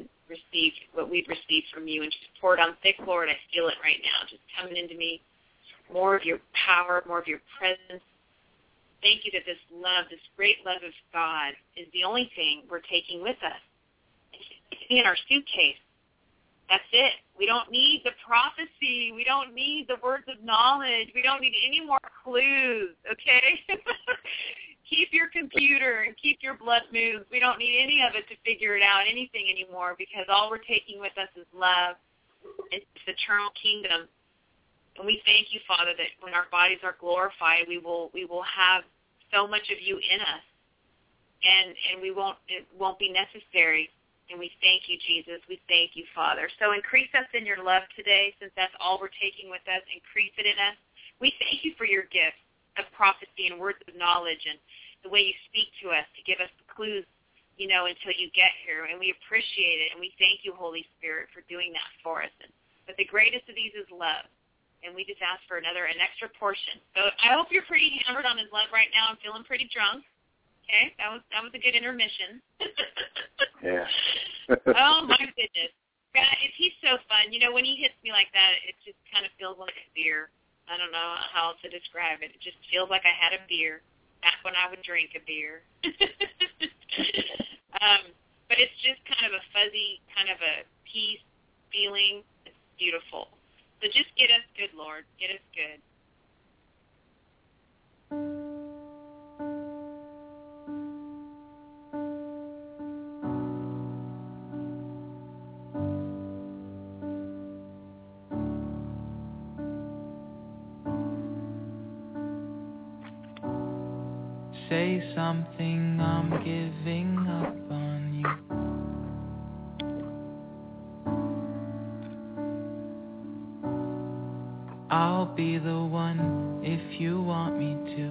received from you, and just pour it on thick, Lord. I feel it right now, just coming into me. More of your power, more of your presence. Thank you that this love, this great love of God, is the only thing we're taking with us. It's in our suitcase. That's it. We don't need the prophecy. We don't need the words of knowledge. We don't need any more clues, okay? Keep your computer and keep your blood moves. We don't need any of it to figure it out, anything anymore, because all we're taking with us is love. It's this eternal kingdom. And we thank you, Father, that when our bodies are glorified, we will have so much of you in us, and it won't be necessary. And we thank you, Jesus. We thank you, Father. So increase us in your love today, since that's all we're taking with us. Increase it in us. We thank you for your gift of prophecy and words of knowledge and the way you speak to us to give us the clues, you know, until you get here. And we appreciate it. And we thank you, Holy Spirit, for doing that for us. But the greatest of these is love. and we just ask for an extra portion. So I hope you're pretty hammered on his love right now and feeling pretty drunk. Okay, that was a good intermission. Yeah. Oh my goodness, guys, he's so fun. You know, when he hits me like that, it just kind of feels like a beer. I don't know how else to describe it. It just feels like I had a beer back when I would drink a beer. But it's just kind of a fuzzy, kind of a peace feeling. It's beautiful. So just get us good, Lord. Get us good. Say something, I'm giving up on you. I'll be the one if you want me to.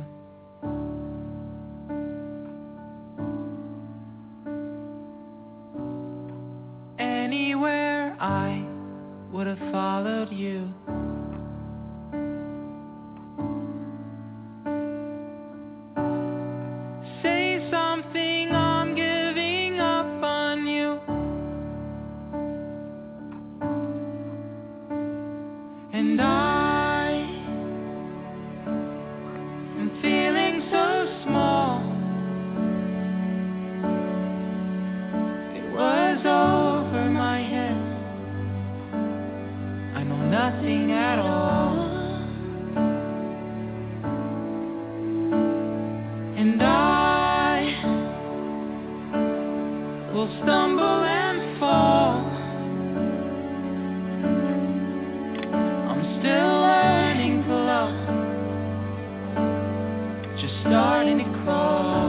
Anywhere I would have followed you. Nothing at all, and I will stumble and fall. I'm still learning to love, just starting to crawl.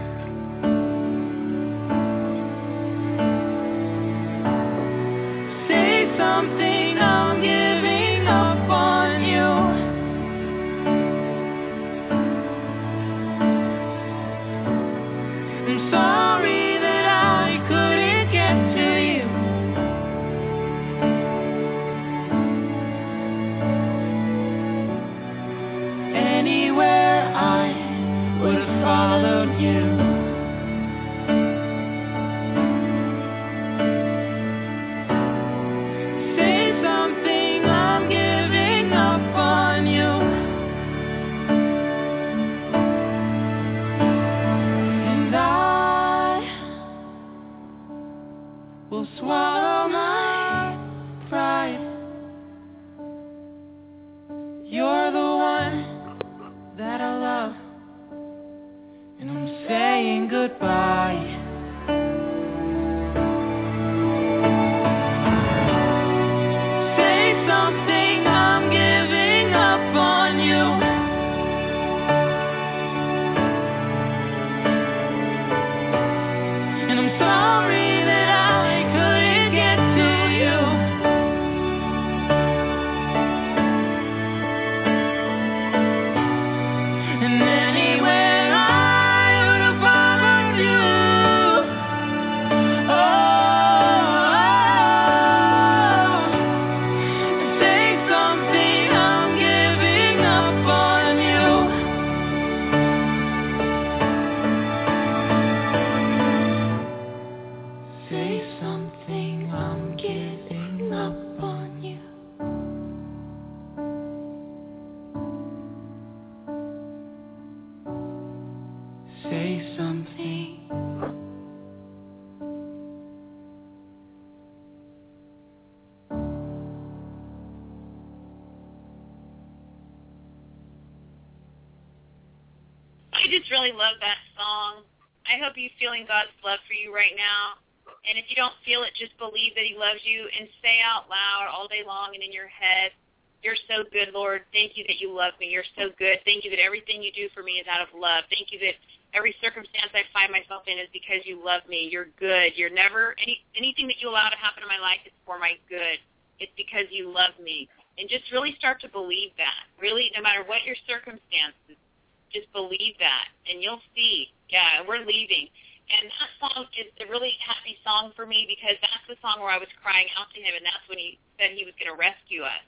Say something, I'm giving up on you. I'm sorry that I couldn't get to you. Anywhere I would have followed you. Swallow my pride. You're the one that I love, and I'm saying goodbye. Say something, I'm giving up on you. And I'm sorry that I couldn't get to you. And anywhere I would have followed you. Oh, say something, I'm giving up on you. Say something, I'm giving up on you. Say something. I just really love that song. I hope you're feeling God's love for you right now. And if you don't feel it, just believe that he loves you and say out loud all day long and in your head, you're so good, Lord. Thank you that you love me. You're so good. Thank you that everything you do for me is out of love. Thank you that every circumstance I find myself in is because you love me. You're good. You're never, anything that you allow to happen in my life is for my good. It's because you love me. And just really start to believe that. Really, no matter what your circumstances, just believe that. And you'll see, yeah, we're leaving. And that song is a really happy song for me because that's the song where I was crying out to him, and that's when he said he was going to rescue us.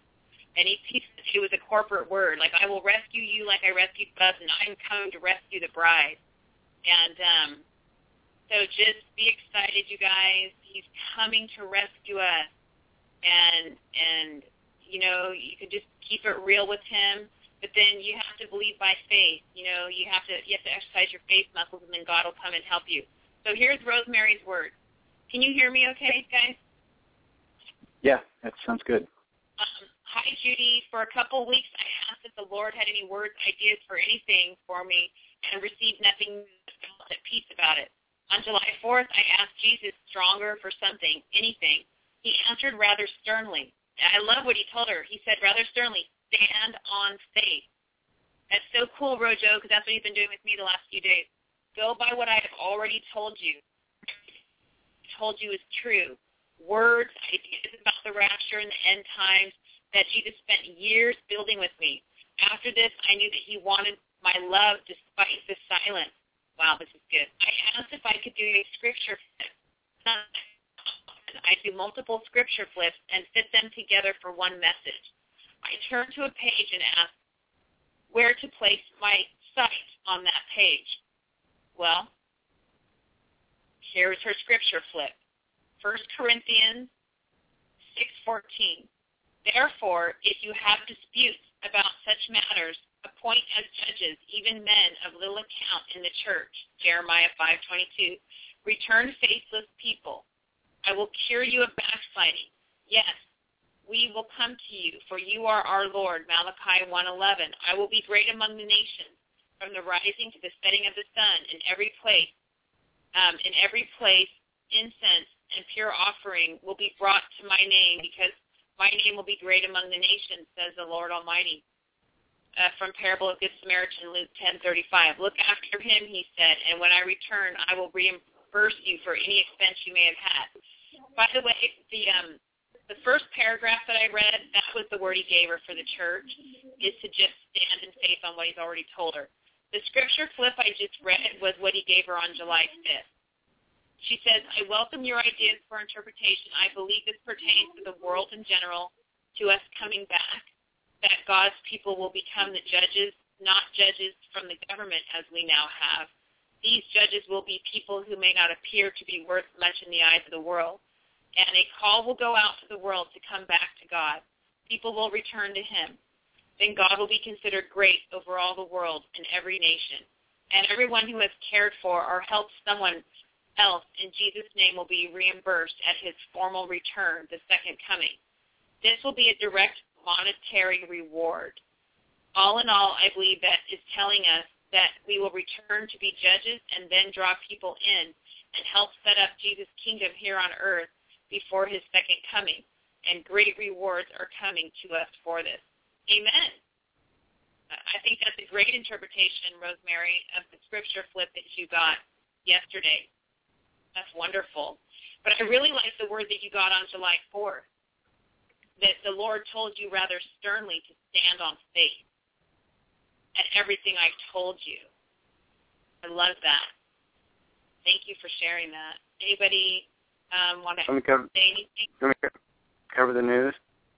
And it was a corporate word, like, I will rescue you like I rescued Buzz, and I'm coming to rescue the bride. And so just be excited, you guys. He's coming to rescue us. And you know, you can just keep it real with him, but then you have to believe by faith. You know, you have to exercise your faith muscles, and then God will come and help you. So here's Rosemary's word. Can you hear me okay, guys? Yeah, that sounds good. Hi, Judy. For a couple of weeks, I asked if the Lord had any words, ideas for anything for me, and received nothing, felt at peace about it. On July 4th, I asked Jesus stronger for something, anything. He answered rather sternly. I love what he told her. He said rather sternly, stand on faith. That's so cool, Rojo, because that's what he's been doing with me the last few days. Go by what I have already told you. Told you is true. Words, ideas about the rapture and the end times that Jesus spent years building with me. After this, I knew that he wanted my love despite the silence. Wow, this is good. I asked if I could do a scripture flip. I do multiple scripture flips and fit them together for one message. I turned to a page and asked where to place my sight on that page. Well, here's her scripture flip. 1 Corinthians 6:14. Therefore, if you have disputes about such matters, appoint as judges even men of little account in the church. Jeremiah 5:22. Return faithless people. I will cure you of backsliding. Yes, we will come to you, for you are our Lord. Malachi 1:11. I will be great among the nations, from the rising to the setting of the sun. In every place, incense and pure offering will be brought to my name, because my name will be great among the nations, says the Lord Almighty. From Parable of Good Samaritan, Luke 10:35. Look after him, he said, and when I return, I will reimburse you for any expense you may have had. By the way, the first paragraph that I read, that was the word he gave her for the church, is to just stand in faith on what he's already told her. The scripture flip I just read was what he gave her on July 5th. She says, I welcome your ideas for interpretation. I believe this pertains to the world in general, to us coming back, that God's people will become the judges, not judges from the government as we now have. These judges will be people who may not appear to be worth much in the eyes of the world. And a call will go out to the world to come back to God. People will return to him. Then God will be considered great over all the world and every nation. And everyone who has cared for or helped someone else in Jesus' name will be reimbursed at his formal return, the second coming. This will be a direct monetary reward. All in all, I believe that is telling us that we will return to be judges and then draw people in and help set up Jesus' kingdom here on earth before his second coming. And great rewards are coming to us for this. Amen. I think that's a great interpretation, Rosemary, of the scripture flip that you got yesterday. That's wonderful. But I really like the word that you got on July 4th, that the Lord told you rather sternly to stand on faith at everything I've told you. I love that. Thank you for sharing that. Anybody want to say anything? Let me cover the news.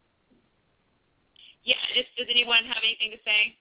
Yeah, does anyone have anything to say?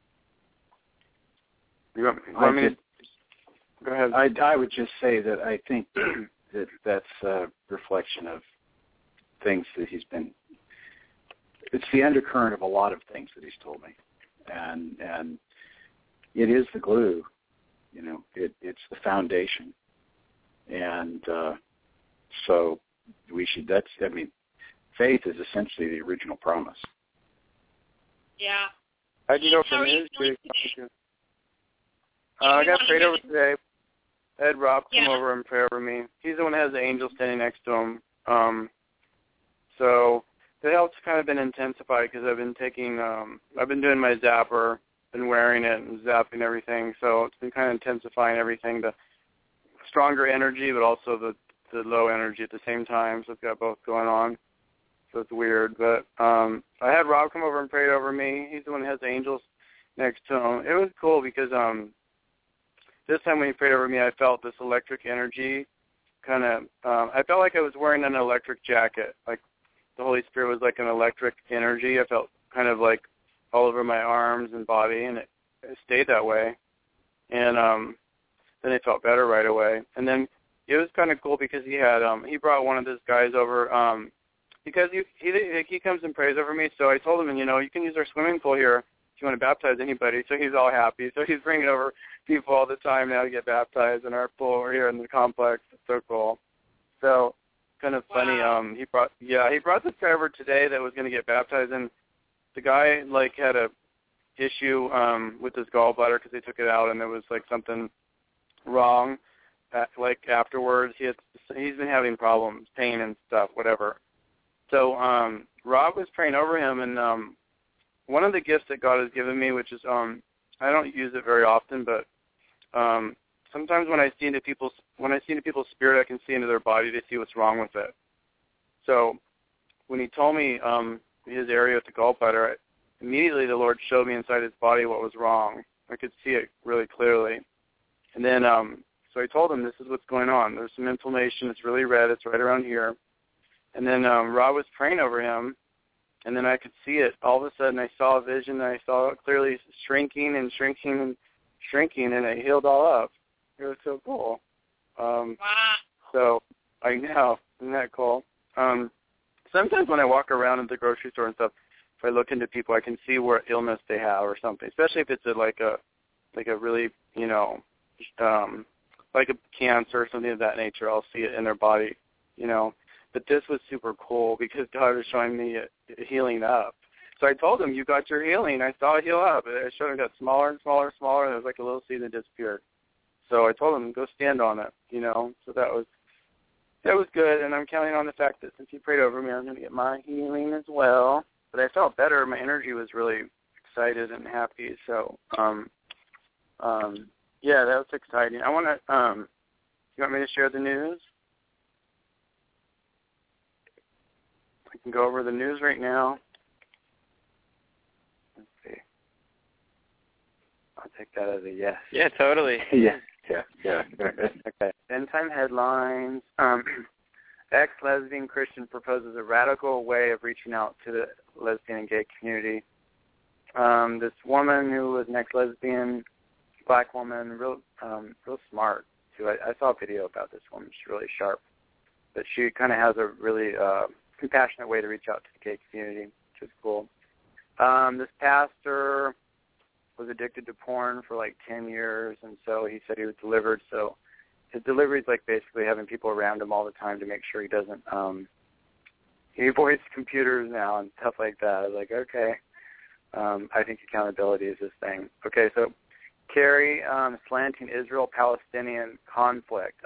You want me to? Go ahead. I would just say that I think that's a reflection of things that he's been. It's the undercurrent of a lot of things that he's told me, and it is the glue. You know, it's the foundation, and so we should. Faith is essentially the original promise. Yeah. How'd you know for news? I got prayed over today. I had Rob come over and pray over me. He's the one that has the angel standing next to him. So the help's kind of been intensified because I've been doing my zapper, been wearing it and zapping everything. So it's been kind of intensifying everything, the stronger energy, but also the low energy at the same time. So it's got both going on. So it's weird. But I had Rob come over and pray over me. He's the one that has the angels next to him. It was cool because this time when he prayed over me, I felt this electric energy kind of, I felt like I was wearing an electric jacket. Like the Holy Spirit was like an electric energy. I felt kind of like all over my arms and body, and it stayed that way. And then I felt better right away. And then it was kind of cool because he brought one of those guys over because he comes and prays over me. So I told him, you can use our swimming pool here if you want to baptize anybody. So he's all happy. So he's bringing over people all the time now to get baptized in our pool over here in the complex. It's so cool. So kind of funny. Wow. He brought this guy over today that was going to get baptized, and the guy had a issue with his gallbladder because they took it out, and there was something wrong. Afterwards, he's been having problems, pain and stuff, whatever. So Rob was praying over him, and one of the gifts that God has given me, which is I don't use it very often, but sometimes when I see into people's spirit, I can see into their body to see what's wrong with it. So when he told me his area with the gallbladder, immediately the Lord showed me inside his body what was wrong. I could see it really clearly. And then so I told him, this is what's going on. There's some inflammation. It's really red. It's right around here. And then Rob was praying over him, and then I could see it. All of a sudden, I saw a vision, and I saw it clearly shrinking and shrinking and shrinking, and it healed all up. It was so cool. Wow. So I know. Isn't that cool? Sometimes when I walk around at the grocery store and stuff, if I look into people, I can see what illness they have or something, especially if it's a really, like a cancer or something of that nature. I'll see it in their body, But this was super cool because God was showing me it healing up. So I told him, you got your healing. I saw it heal up. I showed him it got smaller and smaller and smaller, and it was like a little seed that disappeared. So I told him, go stand on it, So that was good, and I'm counting on the fact that since he prayed over me, I'm going to get my healing as well. But I felt better. My energy was really excited and happy. So, yeah, that was exciting. I want to, you want me to share the news? I can go over the news right now. Let's see. I'll take that as a yes. Yeah, totally. Yeah. Okay. End time headlines. Ex-lesbian Christian proposes a radical way of reaching out to the lesbian and gay community. This woman who was an ex-lesbian, black woman, real smart too. I saw a video about this woman. She's really sharp, but she kind of has a really compassionate way to reach out to the gay community, which is cool. This pastor was addicted to porn for 10 years, and so he said he was delivered. So his delivery is basically having people around him all the time to make sure he doesn't. He avoids computers now and stuff like that. I was like, okay. I think accountability is his thing. Okay, so Kerry slanting Israel-Palestinian conflict.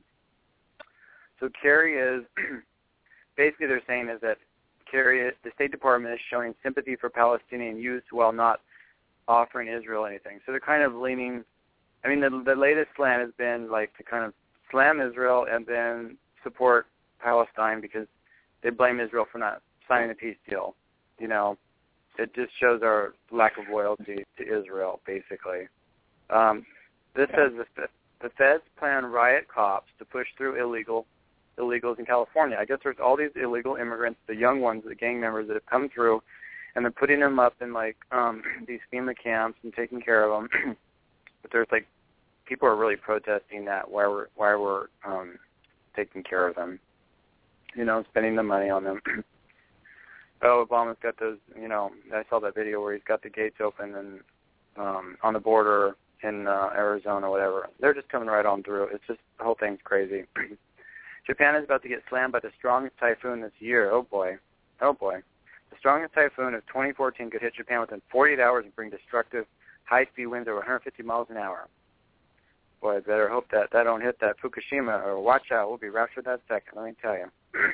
So Kerry is basically they're saying is that Kerry, the State Department is showing sympathy for Palestinian youth while not offering Israel anything. So they're kind of leaning. I mean, the latest slant has been to kind of slam Israel and then support Palestine because they blame Israel for not signing a peace deal. It just shows our lack of loyalty to Israel, basically. This says the feds plan riot cops to push through illegals in California. I guess there's all these illegal immigrants, the young ones, the gang members that have come through, and they're putting them up in these FEMA camps and taking care of them. But there's people are really protesting that why we're taking care of them, spending the money on them. Obama's got those, I saw that video where he's got the gates open and on the border in Arizona, whatever. They're just coming right on through. It's just, the whole thing's crazy. Japan is about to get slammed by the strongest typhoon this year. Oh boy. The strongest typhoon of 2014 could hit Japan within 48 hours and bring destructive high-speed winds over 150 miles an hour. Boy, I better hope that don't hit that Fukushima, or watch out. We'll be raptured that second, let me tell you.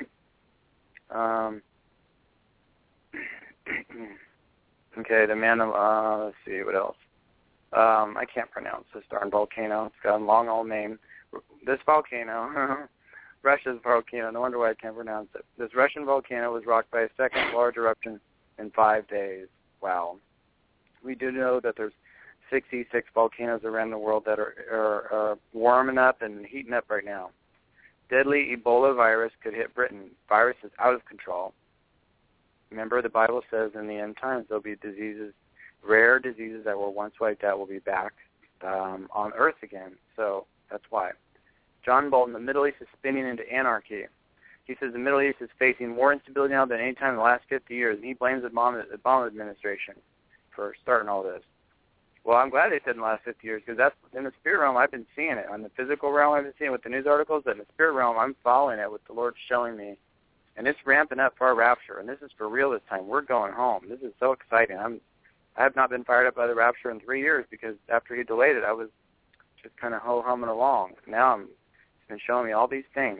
Okay, the man of, let's see, what else? I can't pronounce this darn volcano. It's got a long old name. This volcano, Russia's volcano, no wonder why I can't pronounce it. This Russian volcano was rocked by a second large eruption in 5 days. Wow. We do know that there's 66 volcanoes around the world that are warming up and heating up right now. Deadly Ebola virus could hit Britain. Virus is out of control. remember the Bible says in the end times there'll be diseases, rare diseases that were once wiped out will be back on earth again. So that's why. John Bolton, the Middle East is spinning into anarchy. He says the Middle East is facing more instability now than any time in the last 50 years, and he blames the Obama administration for starting all this. Well, I'm glad they said in the last 50 years, because that's in the spirit realm. I've been seeing it. On the physical realm, I've been seeing it with the news articles, but in the spirit realm, I'm following it with the Lord showing me. And it's ramping up for our rapture, and this is for real this time. We're going home. This is so exciting. I have not been fired up by the rapture in 3 years, because after he delayed it, I was just kind of humming along. Now it's been showing me all these things.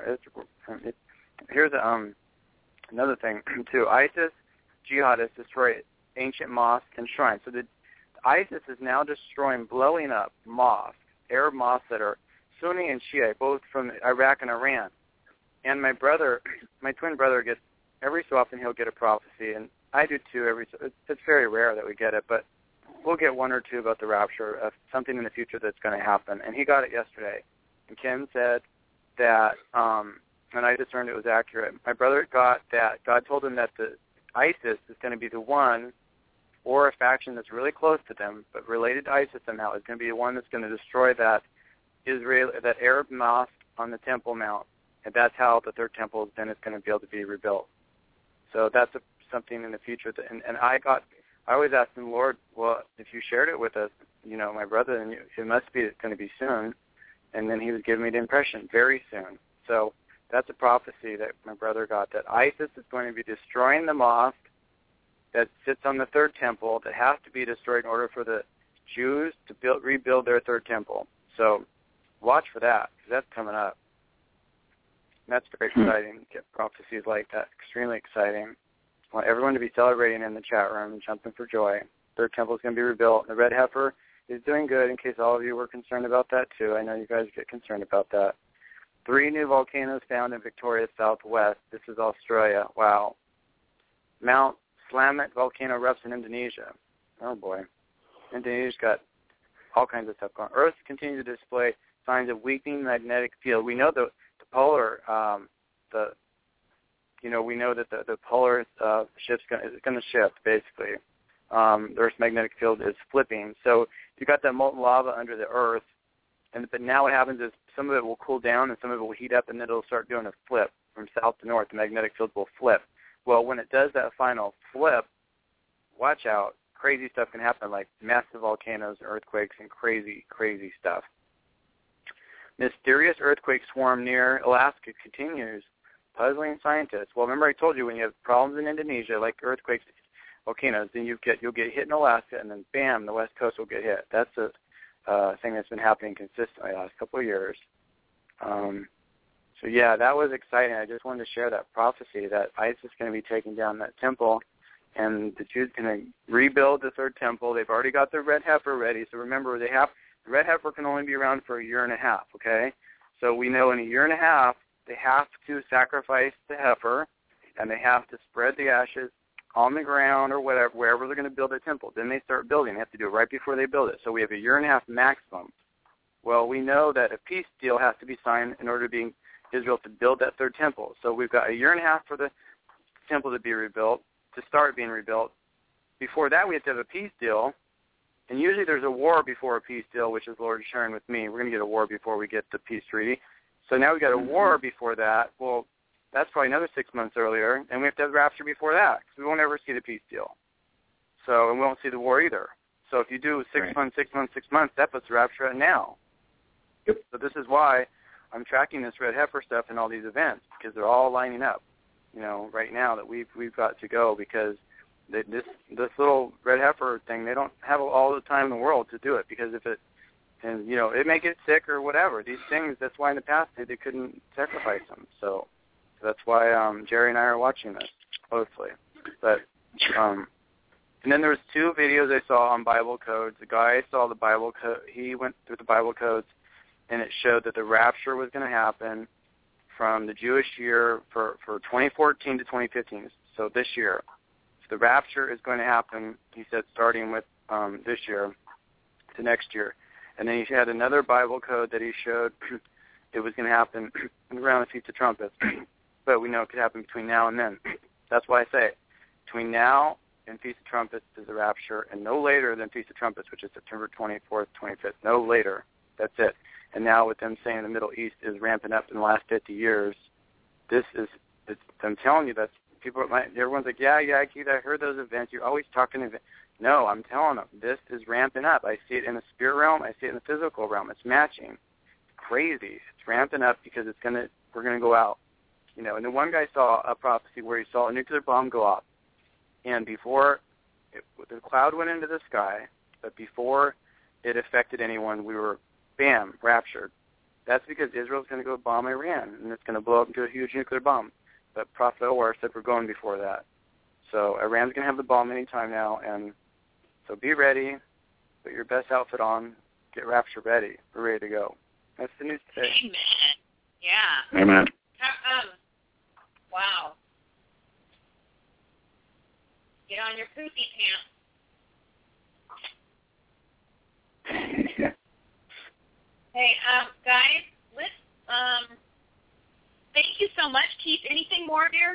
Here's another thing, too. ISIS jihadists destroy ancient mosques and shrines. So the ISIS is now destroying, blowing up mosques, Arab mosques that are Sunni and Shia, both from Iraq and Iran. And my twin brother gets, every so often he'll get a prophecy, and I do too. It's very rare that we get it, but we'll get one or two about the rapture, of something in the future that's going to happen. And he got it yesterday. And Ken said that, and I discerned it was accurate. My brother got that God told him that the ISIS is going to be the one, or a faction that's really close to them, but related to ISIS somehow, is going to be the one that's going to destroy that Arab mosque on the Temple Mount. And that's how the third temple then is going to be able to be rebuilt. So that's something in the future. And I always ask the Lord, well, if you shared it with us, my brother, then it must be going to be soon. And then he was giving me the impression, very soon. So that's a prophecy that my brother got, that ISIS is going to be destroying the mosque that sits on the third temple, that has to be destroyed in order for the Jews to rebuild their third temple. So watch for that, because that's coming up. And that's very exciting, get prophecies like that, extremely exciting. I want everyone to be celebrating in the chat room and jumping for joy. Third temple is going to be rebuilt. The red heifer is doing good, in case all of you were concerned about that too. I know you guys get concerned about that. 3 new volcanoes found in Victoria Southwest. This is Australia. Wow. Mount Slamet volcano erupts in Indonesia. Oh boy. Indonesia's got all kinds of stuff going on. Earth continues to display signs of weakening magnetic field. We know the polar, we know that the polar shift's is going to shift, basically. The Earth's magnetic field is flipping. So you got that molten lava under the Earth, but now what happens is some of it will cool down and some of it will heat up, and then it'll start doing a flip from south to north. The magnetic field will flip. Well, when it does that final flip, watch out. Crazy stuff can happen, like massive volcanoes and earthquakes and crazy, crazy stuff. Mysterious earthquake swarm near Alaska continues, puzzling scientists. Well, remember I told you when you have problems in Indonesia, like earthquakes, volcanoes, then you'll get hit in Alaska, and then bam, the west coast will get hit. That's a thing that's been happening consistently the last couple of years. So yeah, that was exciting. I just wanted to share that prophecy that ISIS is going to be taking down that temple, and the Jews are going to rebuild the third temple. They've already got the red heifer ready. So remember, the red heifer can only be around for 1.5 years, okay? So we know in 1.5 years, they have to sacrifice the heifer, and they have to spread the ashes on the ground or whatever, wherever they're going to build a temple. Then they start building. They have to do it right before they build it. So we have 1.5 years maximum. Well, we know that a peace deal has to be signed in order to Israel to build that third temple. So we've got 1.5 years for the temple to be rebuilt, to start being rebuilt. Before that, we have to have a peace deal. And usually there's a war before a peace deal, which is the Lord sharing with me. We're going to get a war before we get the peace treaty. So now we've got a war before that. Well, that's probably another 6 months earlier. And we have to have rapture before that, because we won't ever see the peace deal. So, and we won't see the war either. So if you do 6 months, 6 months, 6 months, that puts rapture at now. Yep. So this is why I'm tracking this red heifer stuff and all these events, because they're all lining up, right now that we've got to go, because this little red heifer thing, they don't have all the time in the world to do it, because if it may get sick or whatever. These things, that's why in the past they couldn't sacrifice them. So that's why Jerry and I are watching this closely. But and then there was 2 videos I saw on Bible codes. The guy saw the Bible code. He went through the Bible codes, and it showed that the rapture was going to happen from the Jewish year for 2014 to 2015. So this year. So the rapture is going to happen, he said, starting with this year to next year. And then he had another Bible code that he showed it was going to happen around the Feast of Trumpets. But we know it could happen between now and then. That's why I say between now and Feast of Trumpets is the rapture, and no later than Feast of Trumpets, which is September 24th, 25th. No later. That's it. And now with them saying the Middle East is ramping up in the last 50 years, I'm telling you, that's people. Everyone's like, yeah, Keith, I heard those events. You're always talking events. No, I'm telling them, this is ramping up. I see it in the spirit realm. I see it in the physical realm. It's matching. It's crazy. It's ramping up because we're gonna go out. You know, and then one guy saw a prophecy where he saw a nuclear bomb go off, and before the cloud went into the sky, but before it affected anyone, we were, bam, raptured. That's because Israel's going to go bomb Iran, and it's going to blow up into a huge nuclear bomb. But Prophet Elwar said we're going before that. So Iran's going to have the bomb any time now, and so be ready, put your best outfit on, get rapture ready. We're ready to go. That's the news today. Amen. Yeah. Amen. Wow. Get on your poopy pants. Hey, guys, let's, thank you so much, Keith. Anything more, dear?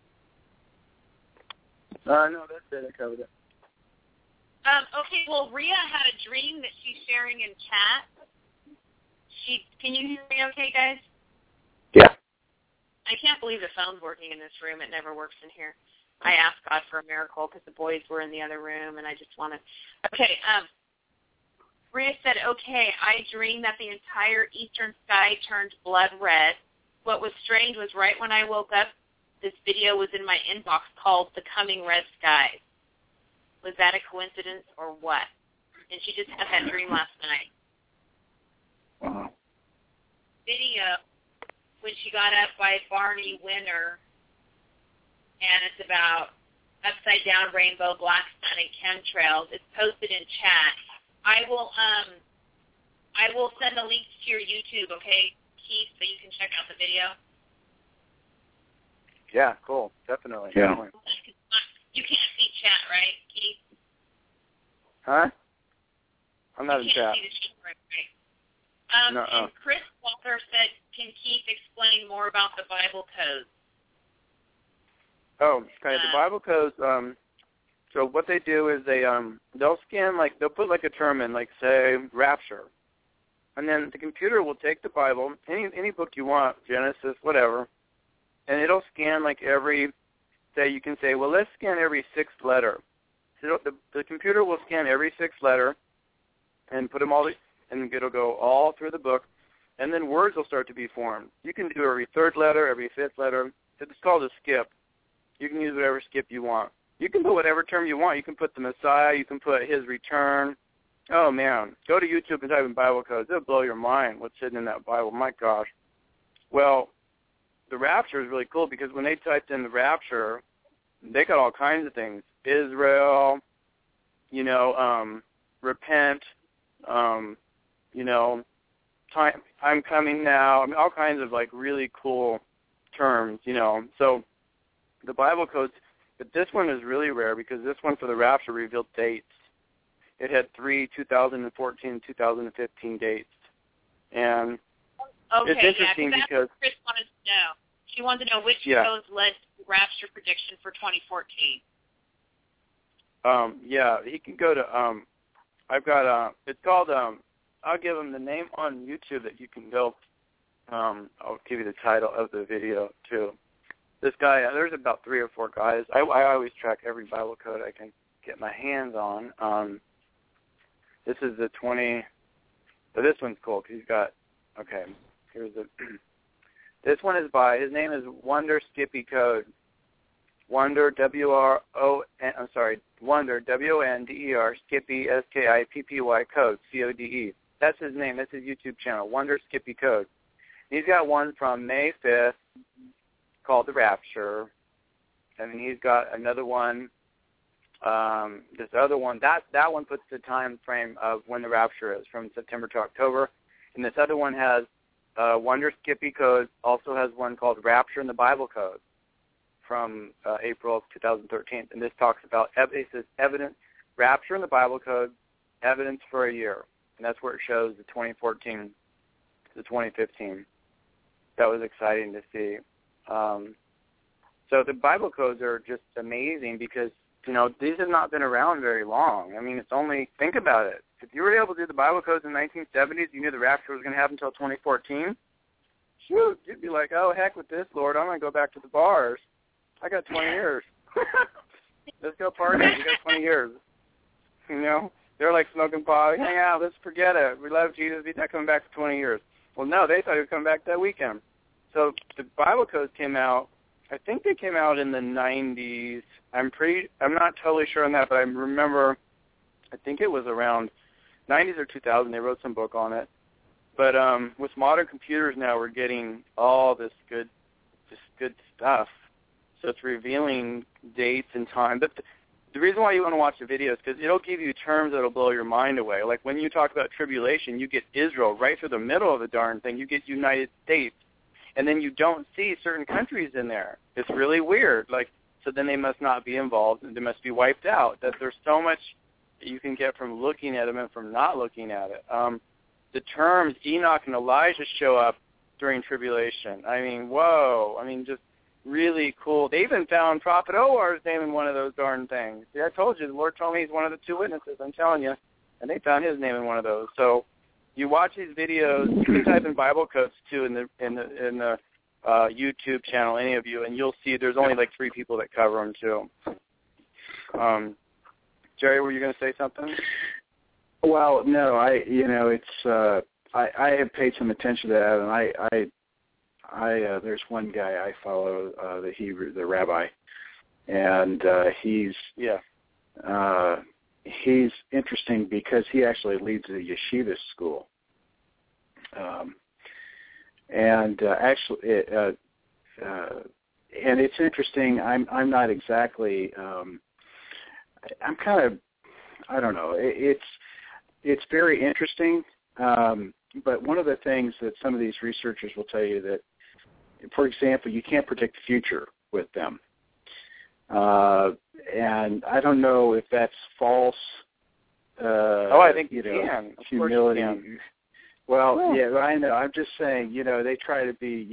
No, that's it. I covered it. Okay, well, Rhea had a dream that she's sharing in chat. Can you hear me okay, guys? Yeah. I can't believe the phone's working in this room. It never works in here. I asked God for a miracle because the boys were in the other room, and I just want to. Okay, Rhea said, okay, I dreamed that the entire eastern sky turned blood red. What was strange was right when I woke up, this video was in my inbox called The Coming Red Skies. Was that a coincidence or what? And she just had that dream last night. Wow. Video when she got up by Barney Winner, and it's about upside down rainbow, black sun, and chemtrails. It's posted in chat. I will send the links to your YouTube, okay, Keith, so you can check out the video. Yeah, cool. Definitely. Yeah. You can't see chat, right, Keith? Huh? I'm not in You chat. can't see the chat, right? No. And Chris Walker said, can Keith explain more about the Bible codes? Oh, okay. The Bible codes, so what they do is they'll scan, they'll put a term in, say, rapture. And then the computer will take the Bible, any book you want, Genesis, whatever, and it'll scan you can say, well, let's scan every sixth letter. So the computer will scan every sixth letter and put them all, and it'll go all through the book, and then words will start to be formed. You can do every third letter, every fifth letter. It's called a skip. You can use whatever skip you want. You can put whatever term you want. You can put the Messiah. You can put his return. Oh, man. Go to YouTube and type in Bible codes. It'll blow your mind what's hidden in that Bible. My gosh. Well, the rapture is really cool because when they typed in the rapture, they got all kinds of things. Israel, repent, time, I'm coming now. I mean, all kinds of, really cool terms, So the Bible codes, but this one is really rare because this one for the rapture revealed dates. It had 2014, 2015 dates. And it's interesting because Chris wanted to know. She wanted to know which codes led to the rapture prediction for 2014. He can go to, I've got, it's called, I'll give him the name on YouTube that you can go, I'll give you the title of the video too. This guy, there's about 3 or 4 guys. I always track every Bible code I can get my hands on. This is the 20, but this one's cool because he's got, okay, here's the, this one is by, his name is Wonder Skippy Code. Wonder, Wonder, W-O-N-D-E-R, Skippy, S-K-I-P-P-Y, Code, C-O-D-E. That's his name. That's his YouTube channel, Wonder Skippy Code. He's got one from May 5th called The Rapture. And then he's got another one, this other one. That one puts the time frame of when the rapture is, from September to October. And this other one has Wonder Skippy Code, also has one called Rapture in the Bible Code from April of 2013. And this talks about, it says evidence, Rapture in the Bible Code, evidence for a year. And that's where it shows the 2014 to the 2015. That was exciting to see. So the Bible codes are just amazing because, these have not been around very long. I mean, it's only, think about it. If you were able to do the Bible codes in the 1970s, you knew the rapture was going to happen until 2014, shoot, you'd be like, oh, heck with this, Lord. I'm going to go back to the bars. I got 20 years. Let's go party. We got 20 years. They're like smoking pot. Hang out. Let's forget it. We love Jesus. He's not coming back for 20 years. Well, no, they thought he would come back that weekend. So the Bible codes came out. I think they came out in the 90s. I'm not totally sure on that, but I remember, I think it was around 90s or 2000. They wrote some book on it. But with modern computers now, we're getting all this good stuff. So it's revealing dates and time. But the reason why you want to watch the video is because it'll give you terms that'll blow your mind away. Like when you talk about tribulation, you get Israel right through the middle of the darn thing. You get United States. And then you don't see certain countries in there. It's really weird. So then they must not be involved, and they must be wiped out. That there's so much you can get from looking at them and from not looking at it. The terms Enoch and Elijah show up during tribulation. I mean, whoa. I mean, just really cool. They even found Prophet Oar's name in one of those darn things. See, I told you, the Lord told me he's one of the two witnesses. I'm telling you. And they found his name in one of those. So you watch these videos. You can type in Bible codes too in the YouTube channel, any of you, and you'll see there's only like 3 people that cover them too. Jerry, were you going to say something? Well, no, it's I have paid some attention to that, and I there's one guy I follow, the rabbi, and he's interesting because he actually leads a yeshiva school, and it's interesting. I'm not exactly. I'm kind of. I don't know. It's very interesting. But one of the things that some of these researchers will tell you that, for example, you can't predict the future with them. And I don't know if that's false. I think you can. Humility. Of course you can. Well, yeah, I know. I'm just saying, they try to be,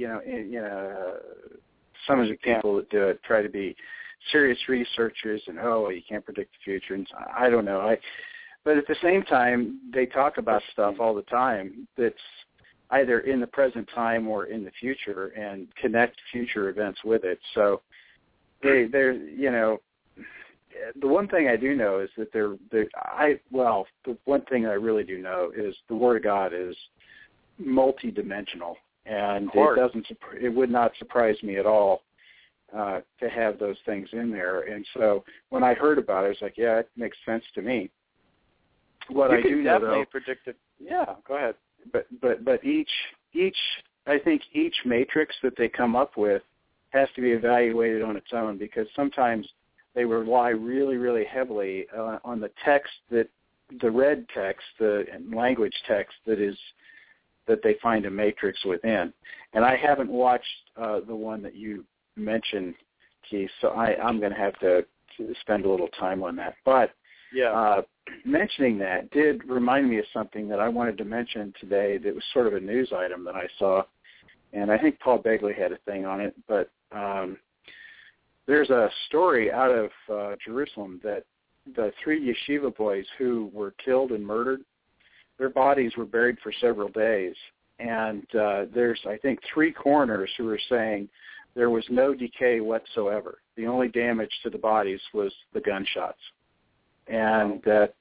some of the people that do it try to be serious researchers and, you can't predict the future. And I don't know. But at the same time, they talk about stuff all the time that's either in the present time or in the future and connect future events with it. So they're the one thing I do know is that the one thing I really do know is the Word of God is multidimensional, and it would not surprise me at all to have those things in there. And so when I heard about it, I was like, yeah, it makes sense to me. What I do know, though, predict it. Yeah, go ahead. But each I think each matrix that they come up with has to be evaluated on its own, because sometimes they rely really, really heavily on the text, the red text, the language text that they find a matrix within. And I haven't watched the one that you mentioned, Keith, so I'm going to have to spend a little time on that. But mentioning that did remind me of something that I wanted to mention today that was sort of a news item that I saw, and I think Paul Begley had a thing on it, but there's a story out of Jerusalem that the 3 yeshiva boys who were killed and murdered, their bodies were buried for several days, and there's, I think, 3 coroners who were saying there was no decay whatsoever. The only damage to the bodies was the gunshots. And that,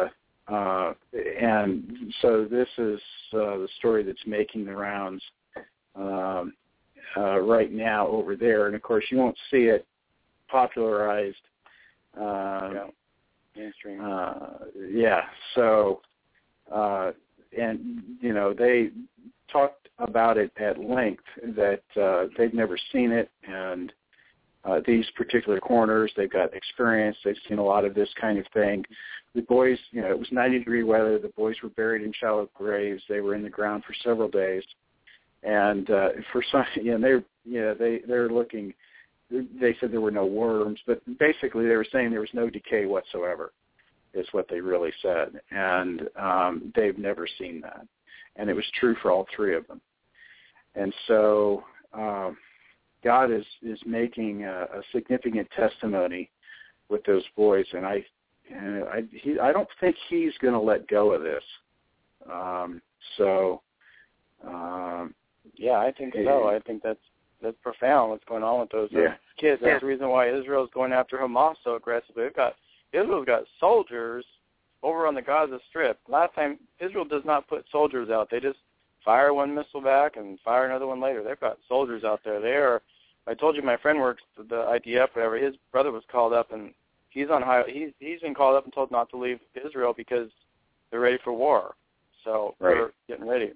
and so this is the story that's making the rounds right now over there. And of course, you won't see it popularized. Mainstream. So, and they talked about it at length that they'd never seen it, and these particular coroners, they've got experience. They've seen a lot of this kind of thing. The boys, it was 90-degree weather. The boys were buried in shallow graves. They were in the ground for several days, and for some, they're looking. They said there were no worms, but basically they were saying there was no decay whatsoever, is what they really said, and they've never seen that, and it was true for all 3 of them, and so. God is making a significant testimony with those boys, and I don't think he's going to let go of this. I think so. I think that's profound. What's going on with those kids? That's the reason why Israel's going after Hamas so aggressively. Israel's got soldiers over on the Gaza Strip. Last time, Israel does not put soldiers out. They just fire one missile back and fire another one later. They've got soldiers out there. I told you my friend works the IDF, whatever. His brother was called up, and he's on high. He's been called up and told not to leave Israel because they're ready for war. So they're getting ready.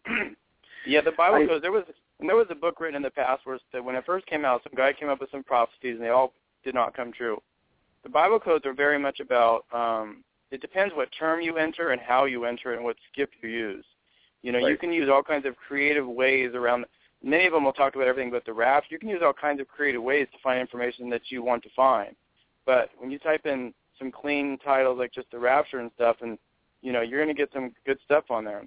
The Bible goes. There was a book written in the past where when it first came out, some guy came up with some prophecies, and they all did not come true. The Bible codes are very much about. It depends what term you enter and how you enter and what skip you use. You can use all kinds of creative ways around. Many of them will talk about everything but the rapture. You can use all kinds of creative ways to find information that you want to find. But when you type in some clean titles like just the rapture and stuff, and you're going to get some good stuff on there.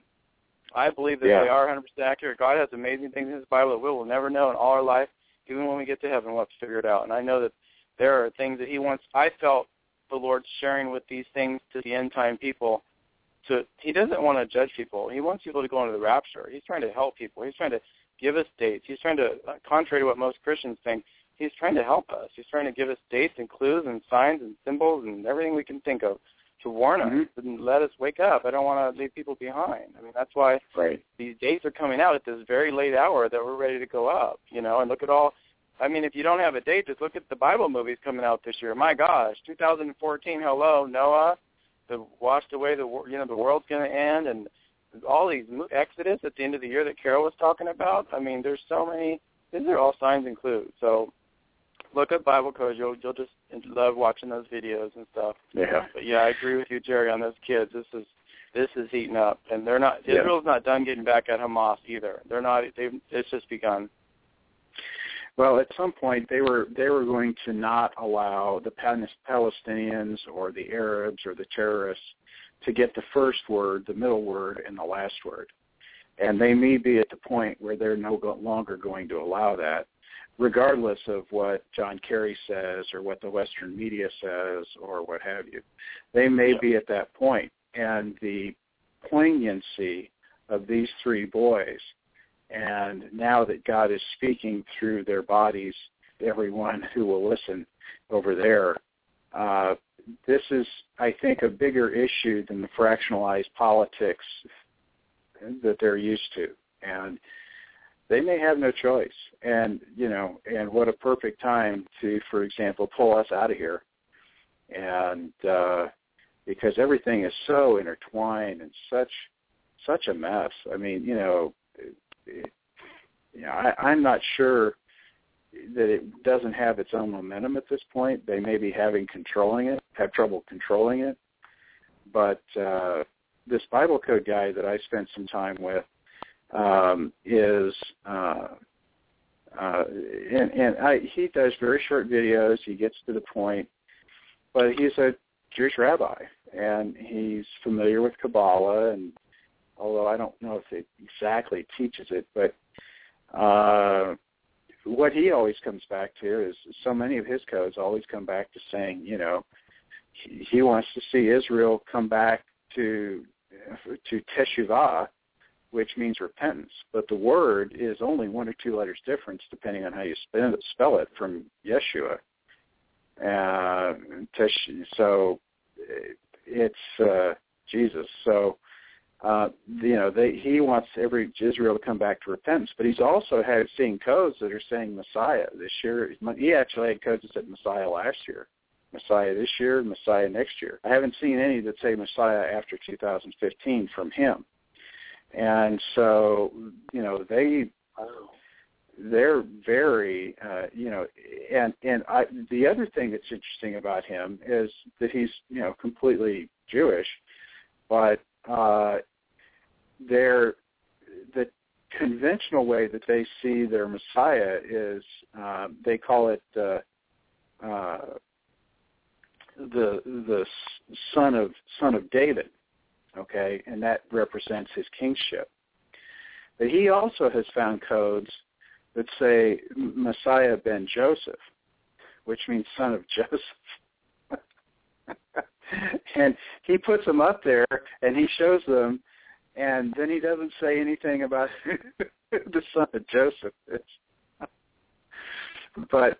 I believe that they are 100% accurate. God has amazing things in His Bible that we'll never know in all our life. Even when we get to heaven, we'll have to figure it out. And I know that there are things that He wants. I felt the Lord sharing with these things to the end-time people. He doesn't want to judge people. He wants people to go into the rapture. He's trying to help people. He's trying to give us dates. He's trying to, contrary to what most Christians think, He's trying to help us. He's trying to give us dates and clues and signs and symbols and everything we can think of to warn us and let us wake up. I don't want to leave people behind. I mean, that's why these dates are coming out at this very late hour that we're ready to go up, and look at all. I mean, if you don't have a date, just look at the Bible movies coming out this year. My gosh, 2014, hello, Noah, washed away, the world's going to end, and all these Exodus at the end of the year that Carol was talking about. I mean, there's so many. These are all signs and clues. So look up Bible codes. You'll just love watching those videos and stuff. Yeah. But I agree with you, Jerry, on those kids. This is heating up, and they're not. Israel's not done getting back at Hamas either. They're not. It's just begun. Well, at some point they were going to not allow the Palestinians or the Arabs or the terrorists to get the first word, the middle word, and the last word. And they may be at the point where they're no longer going to allow that, regardless of what John Kerry says or what the Western media says or what have you. They may be at that point. And the poignancy of these three boys, and now that God is speaking through their bodies, everyone who will listen over there, this is, I think, a bigger issue than the fractionalized politics that they're used to. And they may have no choice. And, and what a perfect time to, for example, pull us out of here. And because everything is so intertwined and such a mess. I mean, I'm not sure that it doesn't have its own momentum at this point. They may be have trouble controlling it. But this Bible Code guy that I spent some time with he does very short videos. He gets to the point, but he's a Jewish rabbi, and he's familiar with Kabbalah, and although I don't know if it exactly teaches it, but what he always comes back to is so many of his codes always come back to saying, he wants to see Israel come back to teshuvah, which means repentance. But the word is only 1 or 2 letters difference depending on how you spell it from Yeshua. So it's Jesus. So he wants every Israel to come back to repentance, but he's also seeing codes that are saying Messiah this year. He actually had codes that said Messiah last year, Messiah this year, Messiah next year. I haven't seen any that say Messiah after 2015 from him. And so, they're very, the other thing that's interesting about him is that he's, completely Jewish, but the conventional way that they see their Messiah is they call it the son of David, okay, and that represents his kingship. But he also has found codes that say Messiah ben Joseph, which means son of Joseph. And he puts them up there, and he shows them, and then he doesn't say anything about the son of Joseph is. But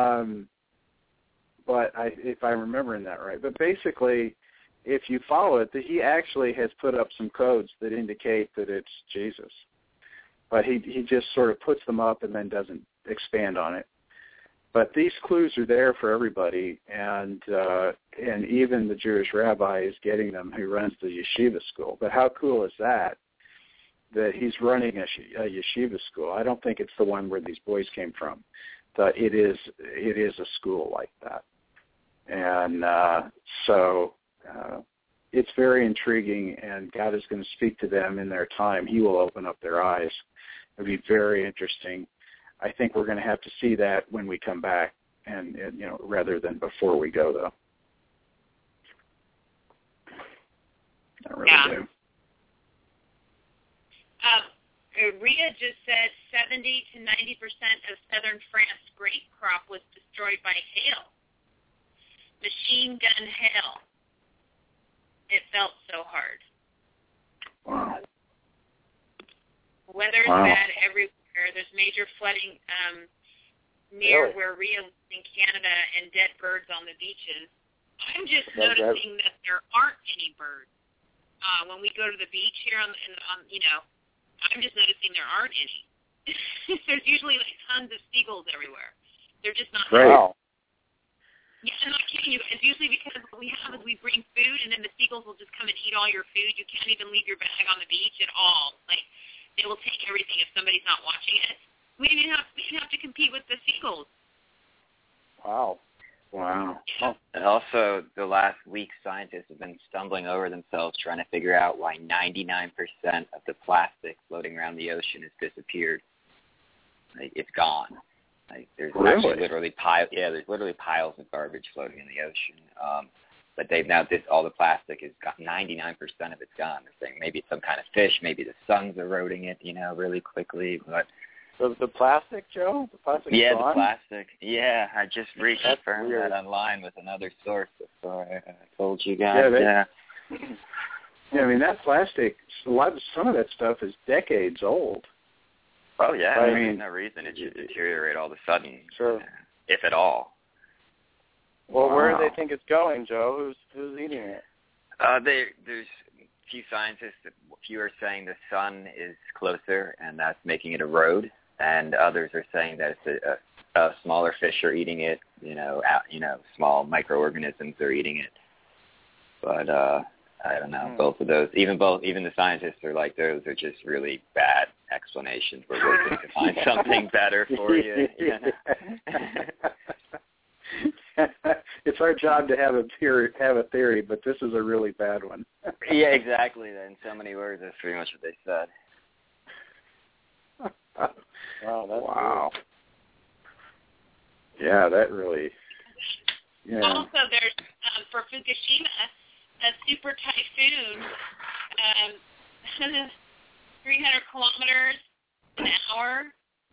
if I'm remembering that right. But basically, if you follow it, he actually has put up some codes that indicate that it's Jesus. But he just sort of puts them up and then doesn't expand on it. But these clues are there for everybody, and even the Jewish rabbi is getting them who runs the yeshiva school. But how cool is that he's running a yeshiva school? I don't think it's the one where these boys came from. But it is a school like that. And so it's very intriguing, and God is going to speak to them in their time. He will open up their eyes. It'll be very interesting. I think we're going to have to see that when we come back, and rather than before we go, though. I really do. Rhea just said 70 to 90% of southern France grape crop was destroyed by hail. Machine gun hail. It felt so hard. Wow. Weather's bad everywhere. There's major flooding near where Rhea lives in Canada, and dead birds on the beaches. I'm just noticing that there aren't any birds. When we go to the beach here I'm just noticing there aren't any. There's usually like tons of seagulls everywhere. They're just not there. Wow. Yeah, I'm not kidding you. It's usually because what we have is we bring food, and then the seagulls will just come and eat all your food. You can't even leave your bag on the beach at all. Like, they will take everything if somebody's not watching it. We didn't have to compete with the seagulls. Wow. And also, the last week, scientists have been stumbling over themselves trying to figure out why 99% of the plastic floating around the ocean has disappeared. Like, it's gone. Like, there's actually literally piles of garbage floating in the ocean. But they've now all the plastic has got 99% of it's gone. They're saying maybe it's some kind of fish, maybe the sun's eroding it, really quickly. But so the plastic, Joe? The plastic yeah, gone? The plastic. Yeah, I just reconfirmed that online with another source before I told you guys. Yeah, I mean, that plastic, some of that stuff is decades old. Oh, yeah. I mean, there's no reason it should deteriorate all of a sudden, if at all. Well, where do they think it's going, Joe? Who's eating it? There's a few scientists. A few are saying the sun is closer, and that's making it erode. And others are saying that it's a smaller fish are eating it. Small microorganisms are eating it. But I don't know. Both of those, even the scientists are like, those are just really bad explanations. We're working to find something better for you. It's our job to have a theory, but this is a really bad one. Yeah, exactly. In so many words, that's pretty much what they said. Wow. Yeah, that really. Yeah. Also, there's for Fukushima, a super typhoon, 300 kilometers an hour.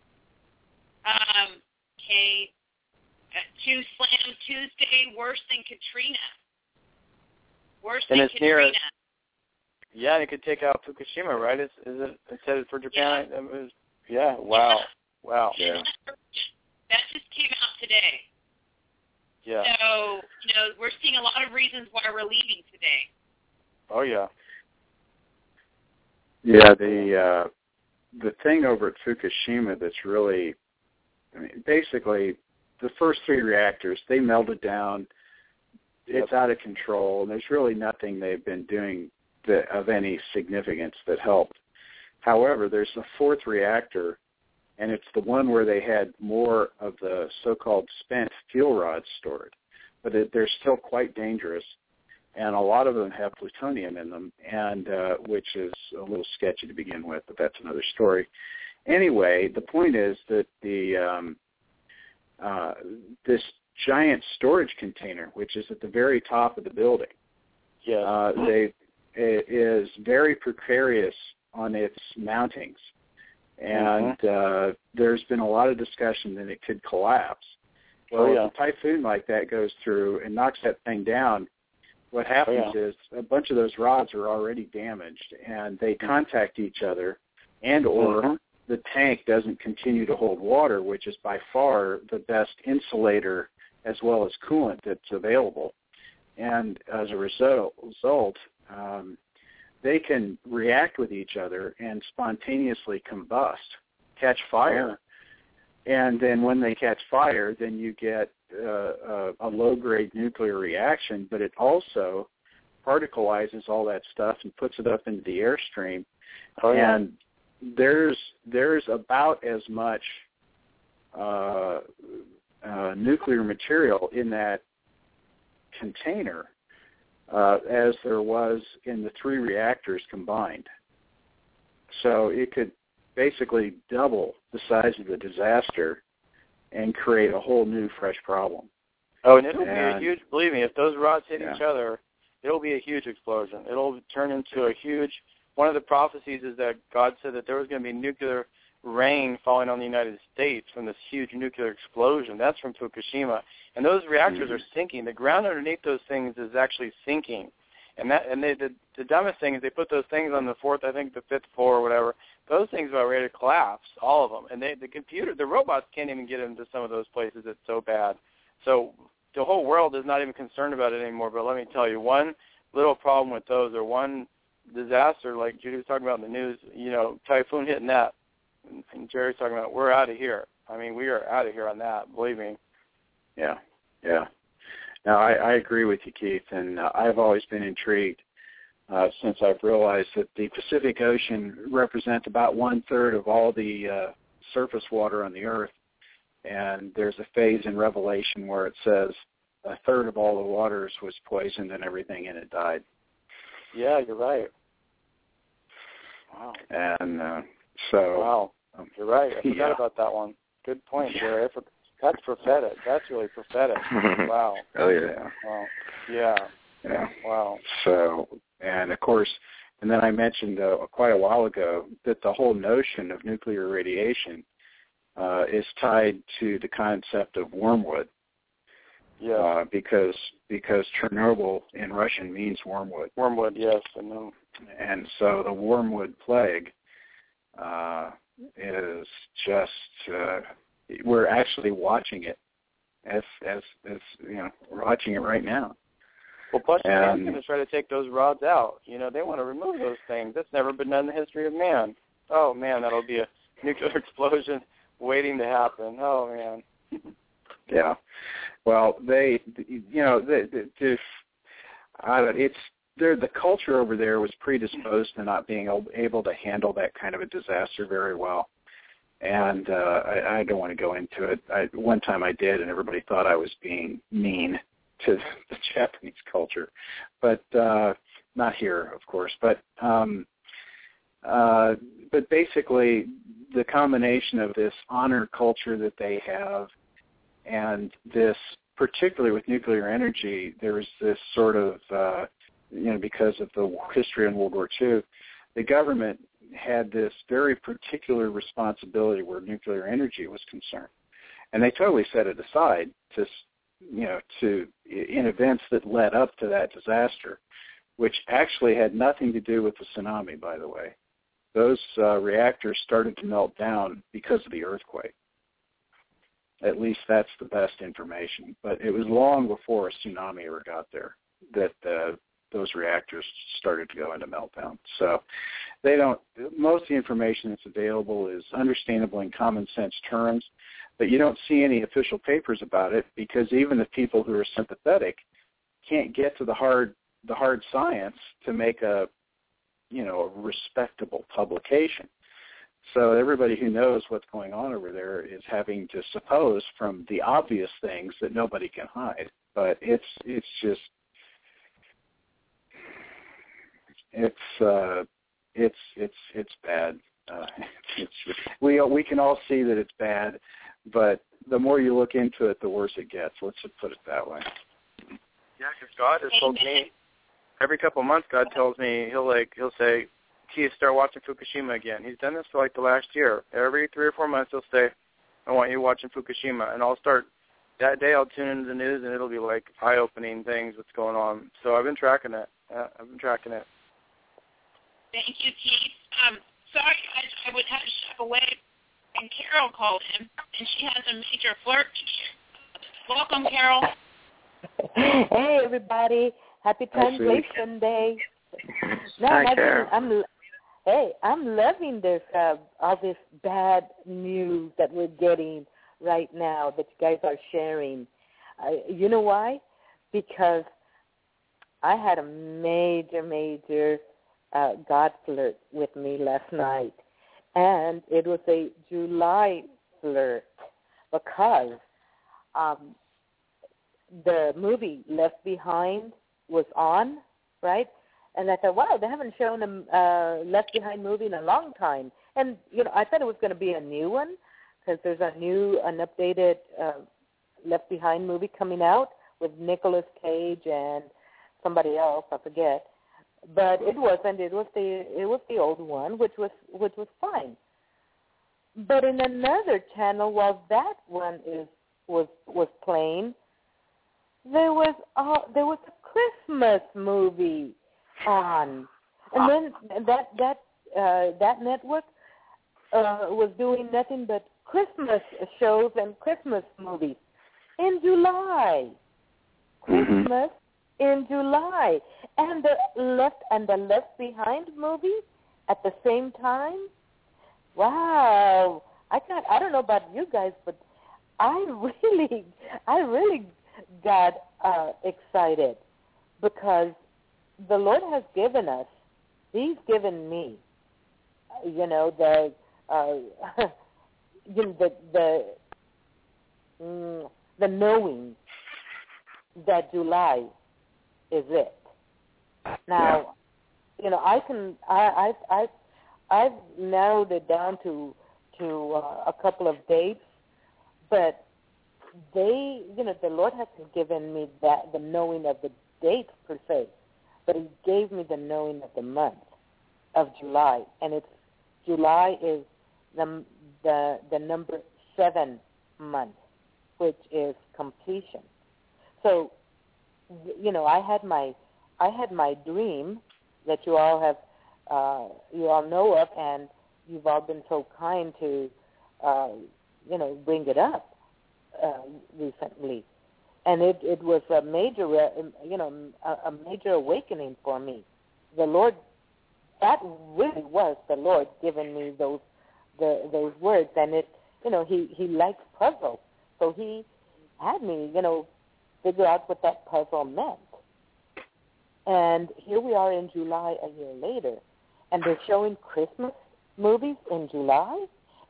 To slam Tuesday, worse than Katrina. And it's Katrina. Yeah, it could take out Fukushima, right? Is it headed for Japan? Yeah. Wow. Yeah. That just came out today. Yeah. So, we're seeing a lot of reasons why we're leaving today. Oh, yeah. Yeah, the thing over at Fukushima that's really, basically, the first 3 reactors, they melted down. It's out of control. There's really nothing they've been doing of any significance that helped. However, there's a 4th reactor, and it's the one where they had more of the so-called spent fuel rods stored. But they're still quite dangerous, and a lot of them have plutonium in them, and which is a little sketchy to begin with, but that's another story. Anyway, the point is that this giant storage container, which is at the very top of the building, it is very precarious on its mountings, And there's been a lot of discussion that it could collapse. Well, if a typhoon like that goes through and knocks that thing down, what happens is a bunch of those rods are already damaged, and they contact each other, and or the tank doesn't continue to hold water, which is by far the best insulator as well as coolant that's available. And as a result, they can react with each other and spontaneously combust, catch fire. And then when they catch fire, then you get a low-grade nuclear reaction, but it also particleizes all that stuff and puts it up into the airstream. And there's about as much nuclear material in that container as there was in the 3 reactors combined. So it could basically double the size of the disaster and create a whole new, fresh problem. Oh, and it'll be a huge, believe me, if those rods hit each other, it'll be a huge explosion. It'll turn into a huge, one of the prophecies is that God said that there was going to be nuclear rain falling on the United States from this huge nuclear explosion. That's from Fukushima. And those reactors are sinking. The ground underneath those things is actually sinking. And the dumbest thing is they put those things on the 5th floor or whatever. Those things are ready to collapse, all of them. And the robots can't even get into some of those places. It's so bad. So the whole world is not even concerned about it anymore. But let me tell you, one little problem with those, or one disaster, like Judy was talking about in the news, typhoon hitting that, and Jerry's talking about, we're out of here. I mean, we are out of here on that, believe me. Yeah. Now, I agree with you, Keith, and I've always been intrigued since I've realized that the Pacific Ocean represents about 1/3 of all the surface water on the Earth, and there's a phase in Revelation where it says 1/3 of all the waters was poisoned and everything in it died. Yeah, you're right. Wow. And wow, you're right. I forgot about that one. Good point, Jerry. That's prophetic. That's really prophetic. Wow. Oh, yeah. Wow. Yeah. Wow. So, and of course, and then I mentioned quite a while ago that the whole notion of nuclear radiation is tied to the concept of wormwood. Yeah. Because Chernobyl in Russian means wormwood. Wormwood, yes, I know. And so the wormwood plague is just we're actually watching it as we're watching it right now. Well, plus they're going to try to take those rods out. They want to remove those things. That's never been done in the history of man. Oh man, that'll be a nuclear explosion waiting to happen. Oh man. Yeah. Well, the culture over there was predisposed to not being able to handle that kind of a disaster very well. And I don't want to go into it. One time I did, and everybody thought I was being mean to the Japanese culture, but not here, of course. But basically, the combination of this honor culture that they have, and this, particularly with nuclear energy, there was this sort of, because of the history in World War II, the government had this very particular responsibility where nuclear energy was concerned. And they totally set it aside to in events that led up to that disaster, which actually had nothing to do with the tsunami, by the way. Those reactors started to melt down because of the earthquake. At least that's the best information. But it was long before a tsunami ever got there that those reactors started to go into meltdown. So most of the information that's available is understandable in common sense terms, but you don't see any official papers about it because even the people who are sympathetic can't get to the hard science to make a respectable publication. So everybody who knows what's going on over there is having to suppose from the obvious things that nobody can hide. But it's bad. We can all see that it's bad, but the more you look into it, the worse it gets. Let's just put it that way. Yeah, because God has told me every couple of months. God tells me he'll say, Keith, start watching Fukushima again. He's done this for like the last year. Every 3 or 4 months he'll say, I want you watching Fukushima. And I'll start, that day I'll tune into the news and it'll be like eye-opening things what's going on. So I've been tracking it. Thank you, Keith. Sorry, I would have to step away. And Carol called him, and she has a major flirt. Welcome, Carol. Hey, everybody. Happy Translation Day. No, Hi, Carol. I'm loving this, all this bad news that we're getting right now that you guys are sharing. You know why? Because I had a major God flirt with me last night. And it was a July flirt because the movie Left Behind was on, right? And I thought, wow, they haven't shown a Left Behind movie in a long time. And, you know, I thought it was going to be a new one because there's an updated Left Behind movie coming out with Nicolas Cage and somebody else, I forget. But it wasn't. It was the old one, which was fine. But in another channel, while that one was playing, there was a Christmas movie on, and then that network was doing nothing but Christmas shows and Christmas movies in July. Christmas in July, and the Left Behind movie at the same time. Wow, I don't know about you guys, but I really got excited because the Lord has given us. He's given me, you know, the knowing that July is it. Now, you know, I've narrowed it down to a couple of dates, but the Lord hasn't given me the knowing of the date per se, but He gave me the knowing of the month of July, and July is the number 7 month, which is completion. So, you know, I had my dream that you all know of, and you've all been so kind to, bring it up recently, and it was a major, a major awakening for me. The Lord, that really was the Lord giving me those words, and He likes puzzles, so He had me, figure out what that puzzle meant. And here we are in July a year later, and they're showing Christmas movies in July,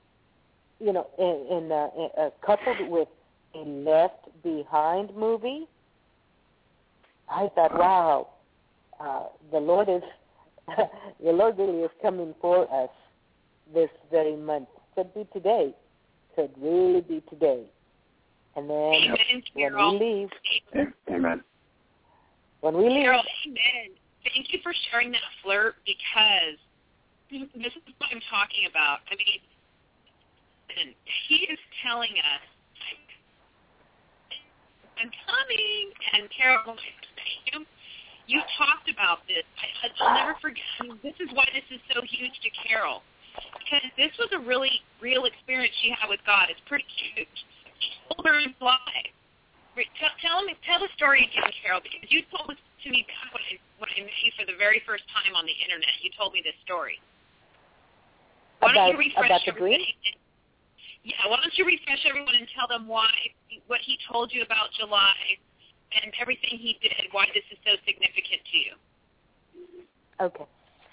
coupled with a Left Behind movie. I thought, wow, the Lord really is coming for us this very month. Could be today. Could really be today. And then when we leave, Amen. When we leave, Carol, amen. Thank you for sharing that flirt, because this is what I'm talking about. I mean, and He is telling us, I'm coming. And Carol, you talked about this. I'll never forget. I mean, this is why this is so huge to Carol, because this was a really real experience she had with God. It's pretty huge. He told her in July. Tell the story again, Carol, because you told this to me when I met you for the very first time on the internet. You told me this story. Why don't you refresh everyone? Yeah, why don't you refresh everyone and tell them what He told you about July and everything He did, why this is so significant to you. Okay.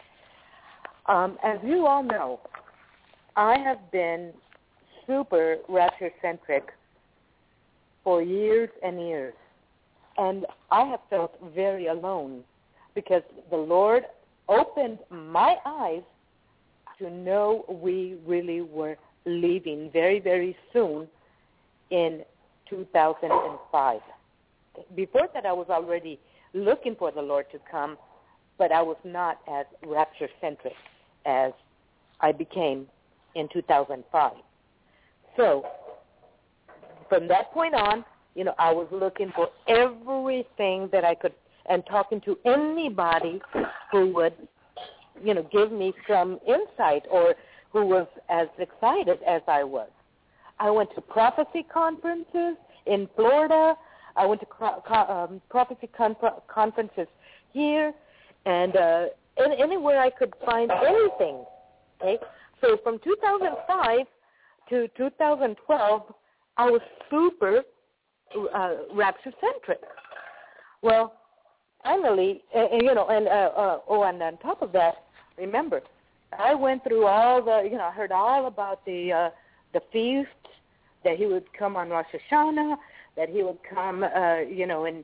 As you all know, I have been super rapture-centric for years and years. And I have felt very alone because the Lord opened my eyes to know we really were leaving very, very soon in 2005. Before that, I was already looking for the Lord to come, but I was not as rapture-centric. as I became in 2005. So from that point on, I was looking for everything that I could and talking to anybody who would, give me some insight or who was as excited as I was. I went to prophecy conferences in Florida. I went to prophecy conferences here, and anywhere I could find anything. Okay, so from 2005 to 2012, I was super rapture-centric. Well, finally, and on top of that, remember, I went through all the, I heard all about the feasts, that he would come on Rosh Hashanah, that he would come, in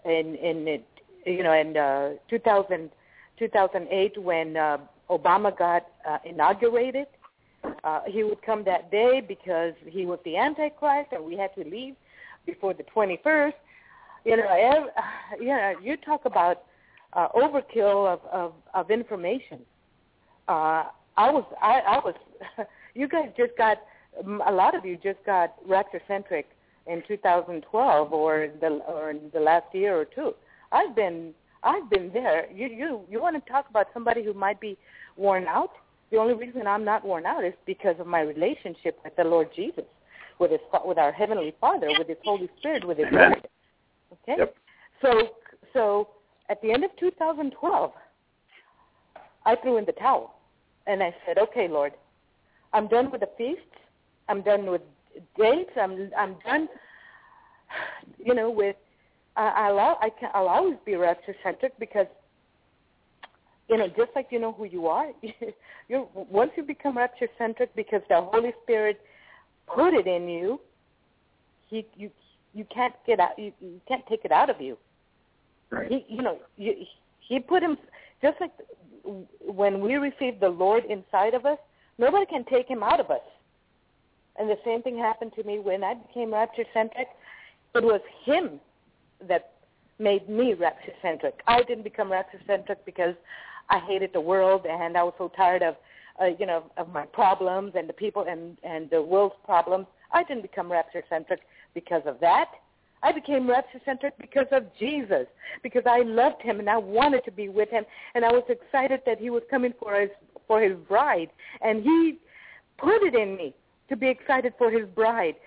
2008 when Obama got inaugurated. He would come that day because he was the Antichrist, and we had to leave before the 21st. You talk about overkill of information. I was. You guys just got. A lot of you just got rapture-centric in 2012 or in the last year or two. I've been there. You want to talk about somebody who might be worn out? The only reason I'm not worn out is because of my relationship with the Lord Jesus, with our Heavenly Father, with His Holy Spirit, with His Word. Okay. Yep. So at the end of 2012, I threw in the towel, and I said, "Okay, Lord, I'm done with the feasts. I'm done with dates. I'm done. With I'll always be rapture-centric because just like you know who you are. Once you become rapture-centric because the Holy Spirit put it in you, you can't get out. You can't take it out of you. Right. He put him just like when we receive the Lord inside of us. Nobody can take him out of us. And the same thing happened to me when I became rapture-centric. It was him that made me rapture-centric. I didn't become rapture-centric because I hated the world and I was so tired of my problems and the people and the world's problems. I didn't become rapture-centric because of that. I became rapture-centric because of Jesus, because I loved him and I wanted to be with him, and I was excited that he was coming for his bride, and he put it in me to be excited for his bride.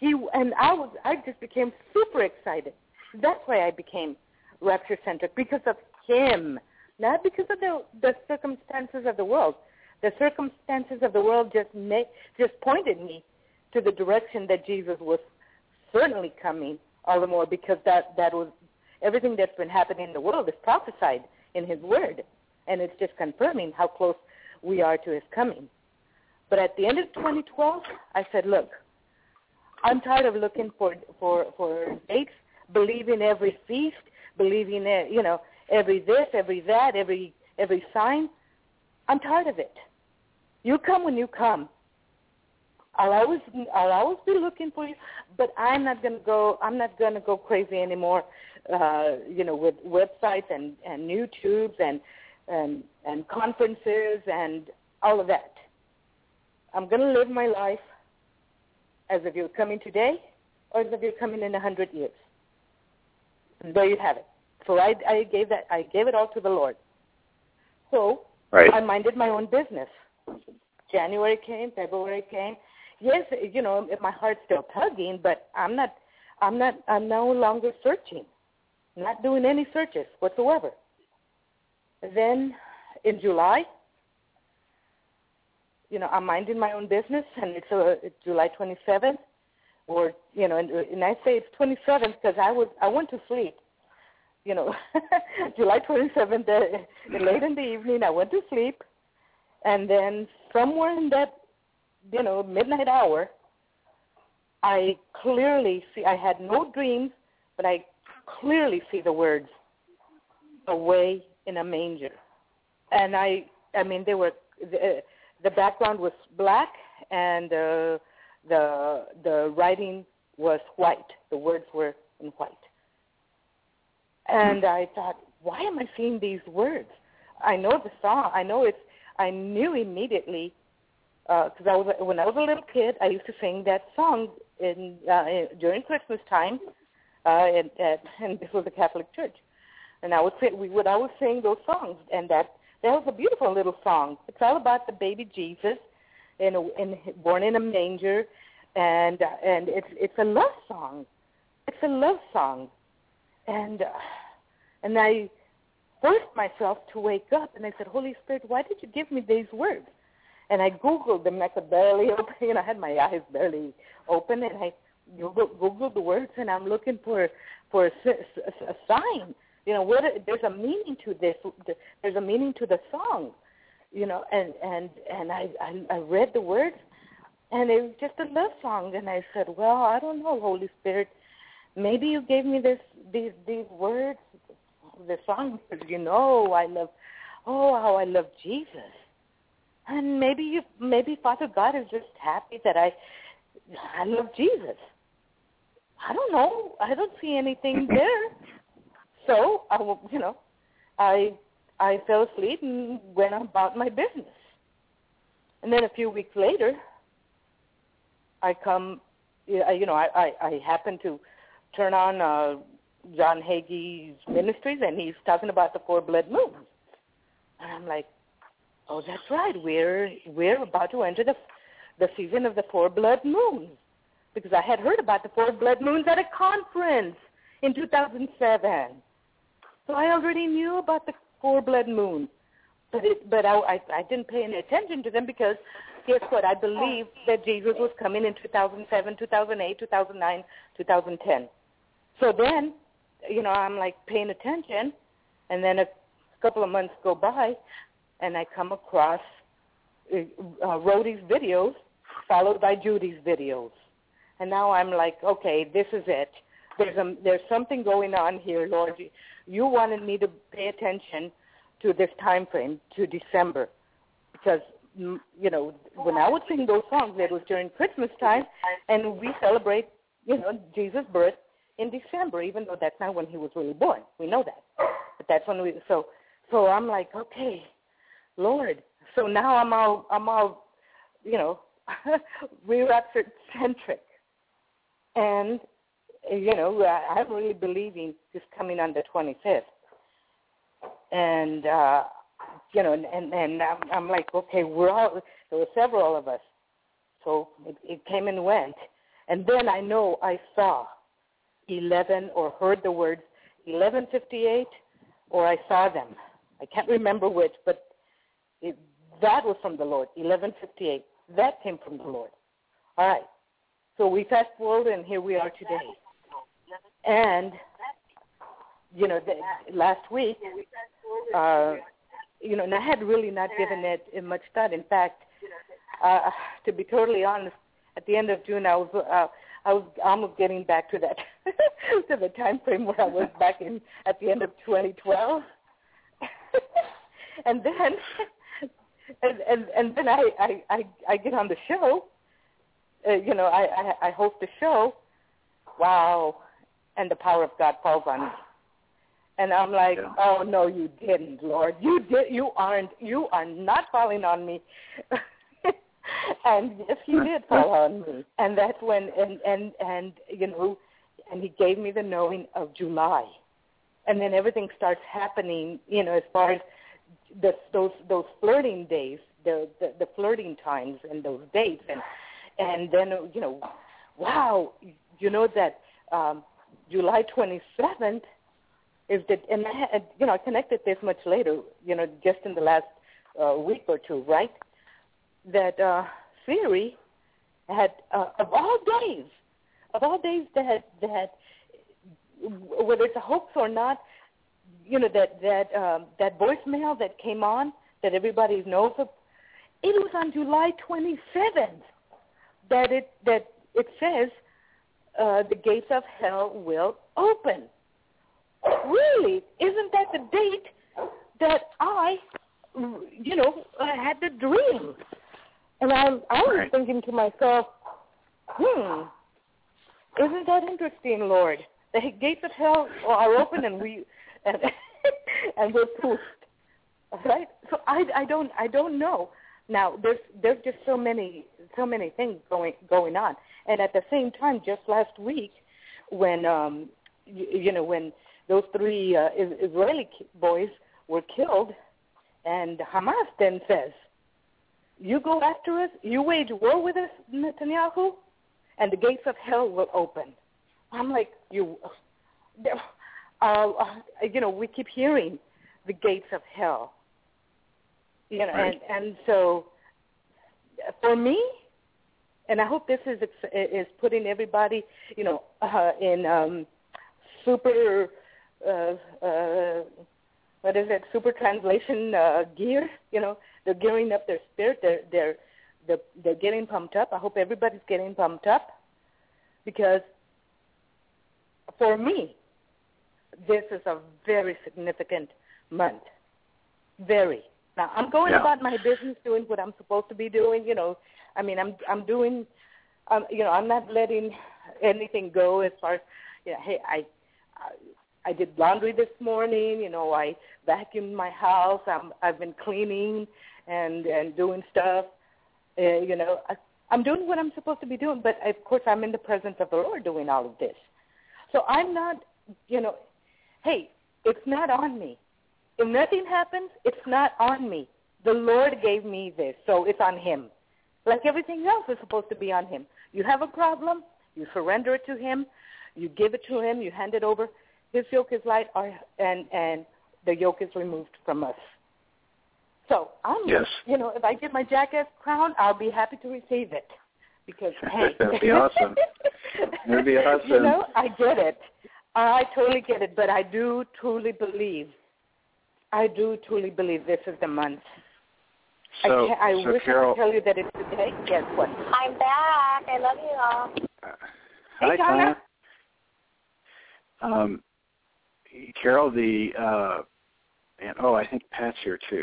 I just became super excited. That's why I became rapture-centric, because of him, not because of the circumstances of the world. The circumstances of the world just pointed me to the direction that Jesus was certainly coming all the more, because that was everything that's been happening in the world is prophesied in his word, and it's just confirming how close we are to his coming. But at the end of 2012, I said, look, I'm tired of looking for dates, believing every feast, believing every this, every that, every sign. I'm tired of it. You come when you come. I'll always be looking for you, but I'm not going to go crazy anymore. With websites and YouTubes and conferences and all of that. I'm going to live my life as if you're coming today or as if you're coming in 100 years. And there you have it. So I gave it all to the Lord. So right. I minded my own business. January came, February came. Yes, my heart's still tugging, but I'm no longer searching. Not doing any searches whatsoever. Then in July, I'm minding my own business, and it's July 27th, or and I say it's 27th because I went to sleep. July 27th, late in the evening, I went to sleep, and then somewhere in that midnight hour, I clearly see. I had no dreams, but I clearly see the words "away in a manger," and I mean they were. The background was black, and the writing was white. The words were in white. And I thought, why am I seeing these words? I know the song. I know I knew immediately because when I was a little kid, I used to sing that song during Christmas time, and this was a Catholic church, and we would always sing those songs, and that was a beautiful little song. It's all about the baby Jesus, born in a manger, and it's a love song. It's a love song, and I forced myself to wake up, and I said, Holy Spirit, why did you give me these words? And I Googled them. I could barely open, I had my eyes barely open, and I Googled the words, and I'm looking for a sign. There's a meaning to this. There's a meaning to the song, and I read the words, and it was just a love song. And I said, well, I don't know, Holy Spirit, maybe you gave me these words, the song, because how I love Jesus. And maybe Father God is just happy that I love Jesus. I don't know. I don't see anything there. So I fell asleep and went about my business. And then a few weeks later, I happened to turn on John Hagee's ministries, and he's talking about the 4 blood moons. And I'm like, oh, that's right. We're about to enter the season of the 4 blood moons, because I had heard about the 4 blood moons at a conference in 2007. So I already knew about the 4 blood moons, but I didn't pay any attention to them because guess what? I believed that Jesus was coming in 2007, 2008, 2009, 2010. So then, I'm like paying attention, and then a couple of months go by, and I come across Rhodey's videos followed by Judy's videos. And now I'm like, okay, this is it. There's something going on here, Lord. You wanted me to pay attention to this time frame, to December, because, when I would sing those songs, it was during Christmas time, and we celebrate, Jesus' birth in December, even though that's not when he was really born. We know that. But that's when so I'm like, okay, Lord. So now I'm all relapse-centric. And, I'm really believing this coming on the 25th. And, and I'm like, okay, there were several of us. So it came and went. And then I know I saw 11 or heard the words 11:58, or I saw them. I can't remember which, but that was from the Lord, 11:58. That came from the Lord. All right. So we fast forward, and here we are today. And, last week, and I had really not given it much thought. In fact, to be totally honest, at the end of June, I was almost getting back to that to the time frame where I was back at the end of 2012, and then I get on the show. I host a show. Wow, and the power of God falls on me. And I'm like, oh, no, you didn't, Lord. You are not falling on me. And yes, he did fall on me. And that's when, and he gave me the knowing of July. And then everything starts happening, as far as those flirting days, the flirting times and those dates. And then, wow, that July 27th, is that, and I connected this much later, just in the last week or two, right? That Siri had, of all days, that whether it's a hoax or not, that voicemail that came on that everybody knows of, it was on July 27th that it says the gates of hell will open. Really? Isn't that the date that I had the dream? And I was thinking to myself, isn't that interesting, Lord? The gates of hell are open, and we're poofed. right? So I don't know. Now there's just so many things going on, and at the same time, just last week, when when those 3 Israeli boys were killed, and Hamas then says, "You go after us, you wage war with us, Netanyahu, and the gates of hell will open." I'm like, we keep hearing the gates of hell. Right. And so for me, and I hope this is putting everybody, in super, super translation gear. They're gearing up their spirit. They're getting pumped up. I hope everybody's getting pumped up, because for me, this is a very significant month. Very. Now, I'm going about my business, doing what I'm supposed to be doing. I'm doing, I'm not letting anything go as far as, hey, I did laundry this morning. I vacuumed my house. I've been cleaning and doing stuff. I'm doing what I'm supposed to be doing, but of course I'm in the presence of the Lord doing all of this. So I'm not, hey, it's not on me. If nothing happens, it's not on me. The Lord gave me this, so it's on Him. Like everything else is supposed to be on Him. You have a problem, you surrender it to Him, you give it to Him, you hand it over. His yoke is light, and the yoke is removed from us. So if I get my jackass crown, I'll be happy to receive it, because hey, that'd be awesome. That'd be awesome. I get it. I totally get it, but I do truly believe this is the month. So, I wish Carol, I could tell you that it's today. Guess what? I'm back. I love you all. Hey, Tanya. Carol, I think Pat's here too.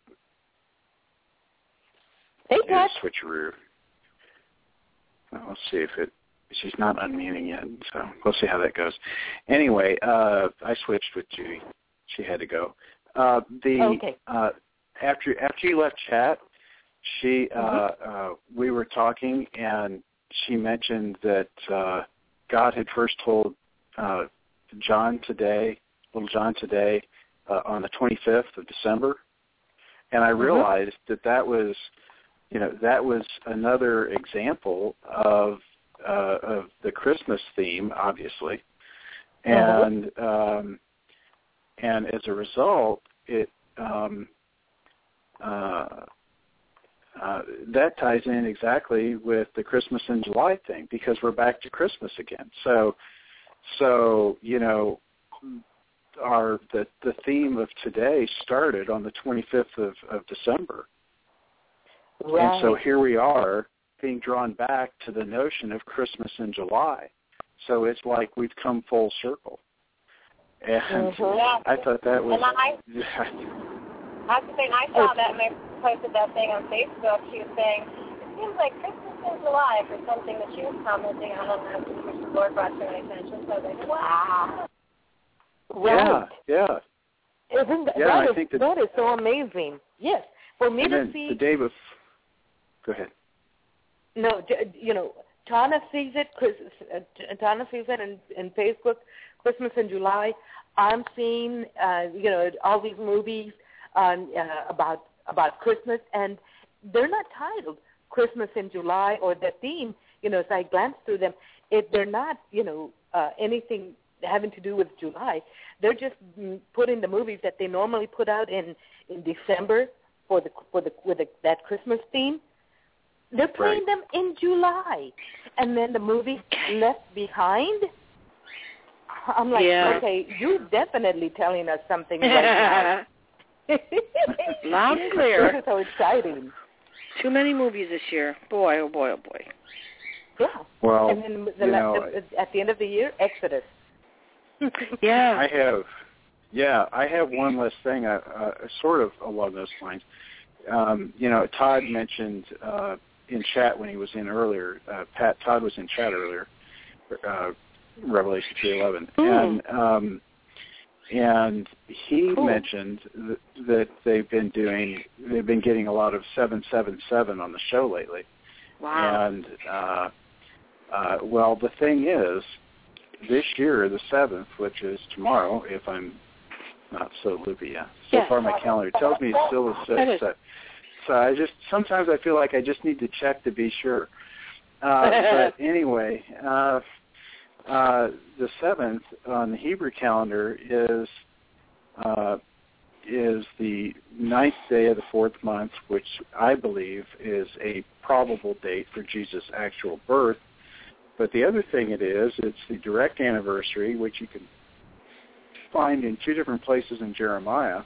Hey, Pat. Switcheroo. Well, let's see if she's not unmuting yet, so we'll see how that goes. Anyway, I switched with Judy. She had to go. Okay. After you left chat, we were talking, and she mentioned that God had first told little John today, on the 25th of December, and I realized that was another example of the Christmas theme, obviously, and as a result, it that ties in exactly with the Christmas in July thing, because we're back to Christmas again. So the theme of today started on the 25th of December. Right. And so here we are being drawn back to the notion of Christmas in July. So it's like we've come full circle. And I thought that was... I have to say, I saw that when I posted that thing on Facebook. She was saying, it seems like Christmas in July for something that she was commenting on, and the Lord brought to my attention. So I was like, wow. Right. Yeah. That is so amazing. Yes. For me to see... the day before... Go ahead. No, Tana sees it. Tana sees it in Facebook, Christmas in July. I'm seeing, all these movies about Christmas, and they're not titled Christmas in July or the theme. As I glance through them, they're not, anything having to do with July. They're just putting the movies that they normally put out in December with that Christmas theme. They're playing them in July, and then the movie Left Behind. I'm like, okay, you're definitely telling us something right now. Loud and clear. This is so exciting. Too many movies this year. Boy, oh boy, oh boy. Yeah. Well, and then at the end of the year, Exodus. Yeah. I have one last thing, sort of along those lines. Todd mentioned in chat when he was in earlier, Todd was in chat earlier, Revelation 3:11, and he mentioned that they've been getting a lot of 777 on the show lately. Wow. And well, the thing is, this year, the 7th, which is tomorrow, if I'm not so loopy yet. So far, my calendar tells me it's still the 6th. So sometimes I feel like I just need to check to be sure. But anyway, the 7th on the Hebrew calendar is the 9th day of the 4th month, which I believe is a probable date for Jesus' actual birth. But the other thing it's the direct anniversary, which you can find in two different places in Jeremiah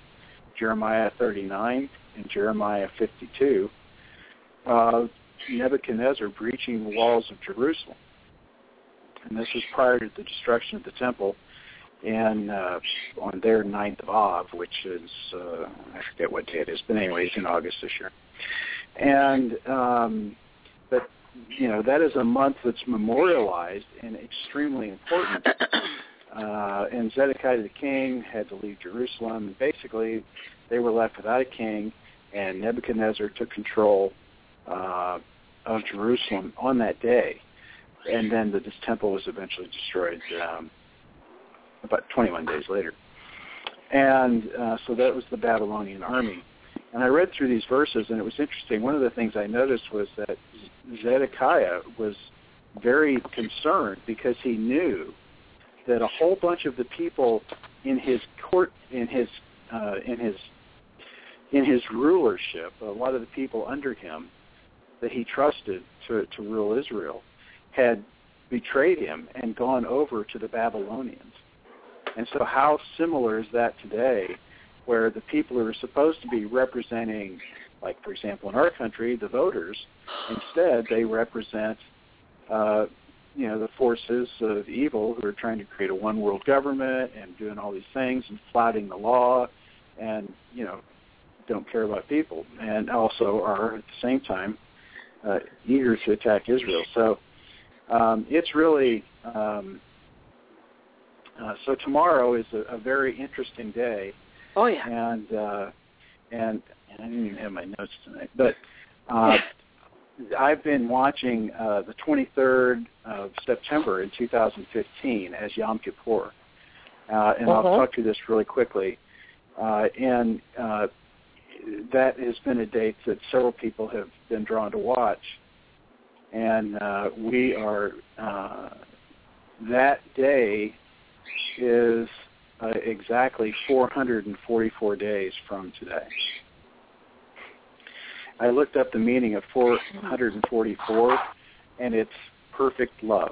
39 and Jeremiah 52, of Nebuchadnezzar breaching the walls of Jerusalem. And this was prior to the destruction of the temple and on their 9th of Av, which is, I forget what day it is, but anyway, it's in August this year. And, but, that is a month that's memorialized and extremely important. And Zedekiah the king had to leave Jerusalem. And basically, they were left without a king, and Nebuchadnezzar took control of Jerusalem on that day. And then this temple was eventually destroyed about 21 days later. And so that was the Babylonian army. And I read through these verses, and it was interesting. One of the things I noticed was that Zedekiah was very concerned because he knew that a whole bunch of the people in his court, in his rulership, a lot of the people under him that he trusted to rule Israel, had betrayed him and gone over to the Babylonians. And so how similar is that today, where the people who are supposed to be representing, like, for example, in our country, the voters, instead they represent, the forces of evil who are trying to create a one-world government and doing all these things and flouting the law and, don't care about people, and also are at the same time eager to attack Israel. So it's really so tomorrow is a very interesting day. Oh yeah. And I didn't even have my notes tonight, but I've been watching the 23rd of September in 2015 as Yom Kippur, and I'll talk to you this really quickly. And that has been a date that several people have been drawn to watch. And we are, that day is exactly 444 days from today. I looked up the meaning of 444, and it's perfect love.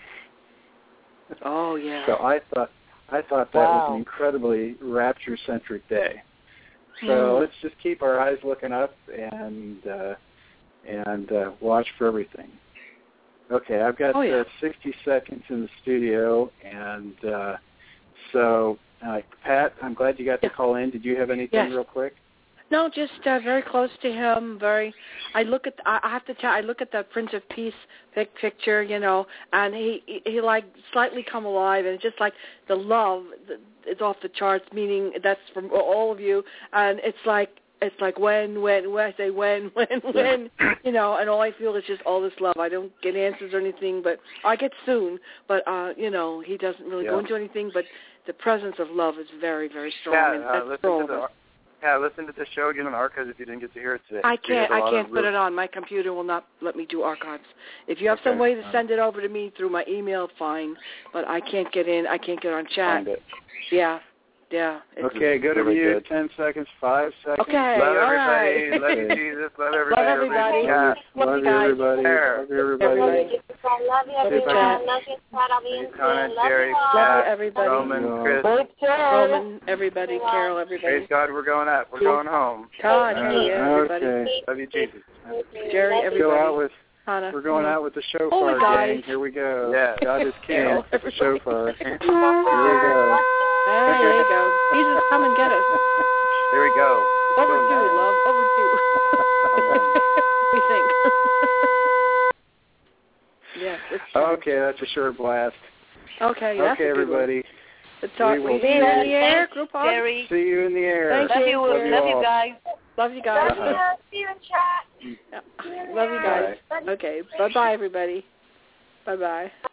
Oh, yeah. So I thought that was an incredibly rapture-centric day. So let's just keep our eyes looking up and watch for everything. Okay, I've got 60 seconds in the studio, and so Pat, I'm glad you got to call in. Did you have anything real quick? No, just very close to him. I look at that Prince of Peace picture, and he like slightly come alive, and it's just like the love is off the charts. Meaning that's from all of you, and it's like when I say when, and all I feel is just all this love. I don't get answers or anything, but I get soon. But he doesn't really go into anything, but the presence of love is very, very strong. And that's for all of us. Listen to the show again on archives if you didn't get to hear it today. I can't put it on. My computer will not let me do archives. If you have some way to send it over to me through my email, fine. But I can't get in. I can't get on chat. Find it. Yeah. Okay, go to mute. 10 seconds, 5 seconds. Okay, love everybody. Right. Love you, Jesus. Love everybody. Love everybody. Love you, everybody. Love everybody. Love you, everyone. Love you, Pat. I'll be in soon. Love Jerry, you all. Love you, everybody. Roman, Chris. Roman, everybody. Carol, everybody. Praise God, we're going up. We're going home. God, everybody. Okay. Love you, Jesus. Jerry, everybody. Go out with. Hannah. We're going out with the shofar gang. Here we go. Yeah. God is king. The shofar. Here we go. There you go. Jesus, come and get us. Here we go. Overdue, love. Overdue. We think. Yes. Okay, that's a short blast. Okay, okay, everybody. Let's talk. We will See you in the air, Thanks, group hug. Jerry. See you in the air. Thank Love you. you, Love you all. guys. Love you guys. See you in chat. Yeah. Love you guys. Okay. Bye-bye, everybody. Bye-bye.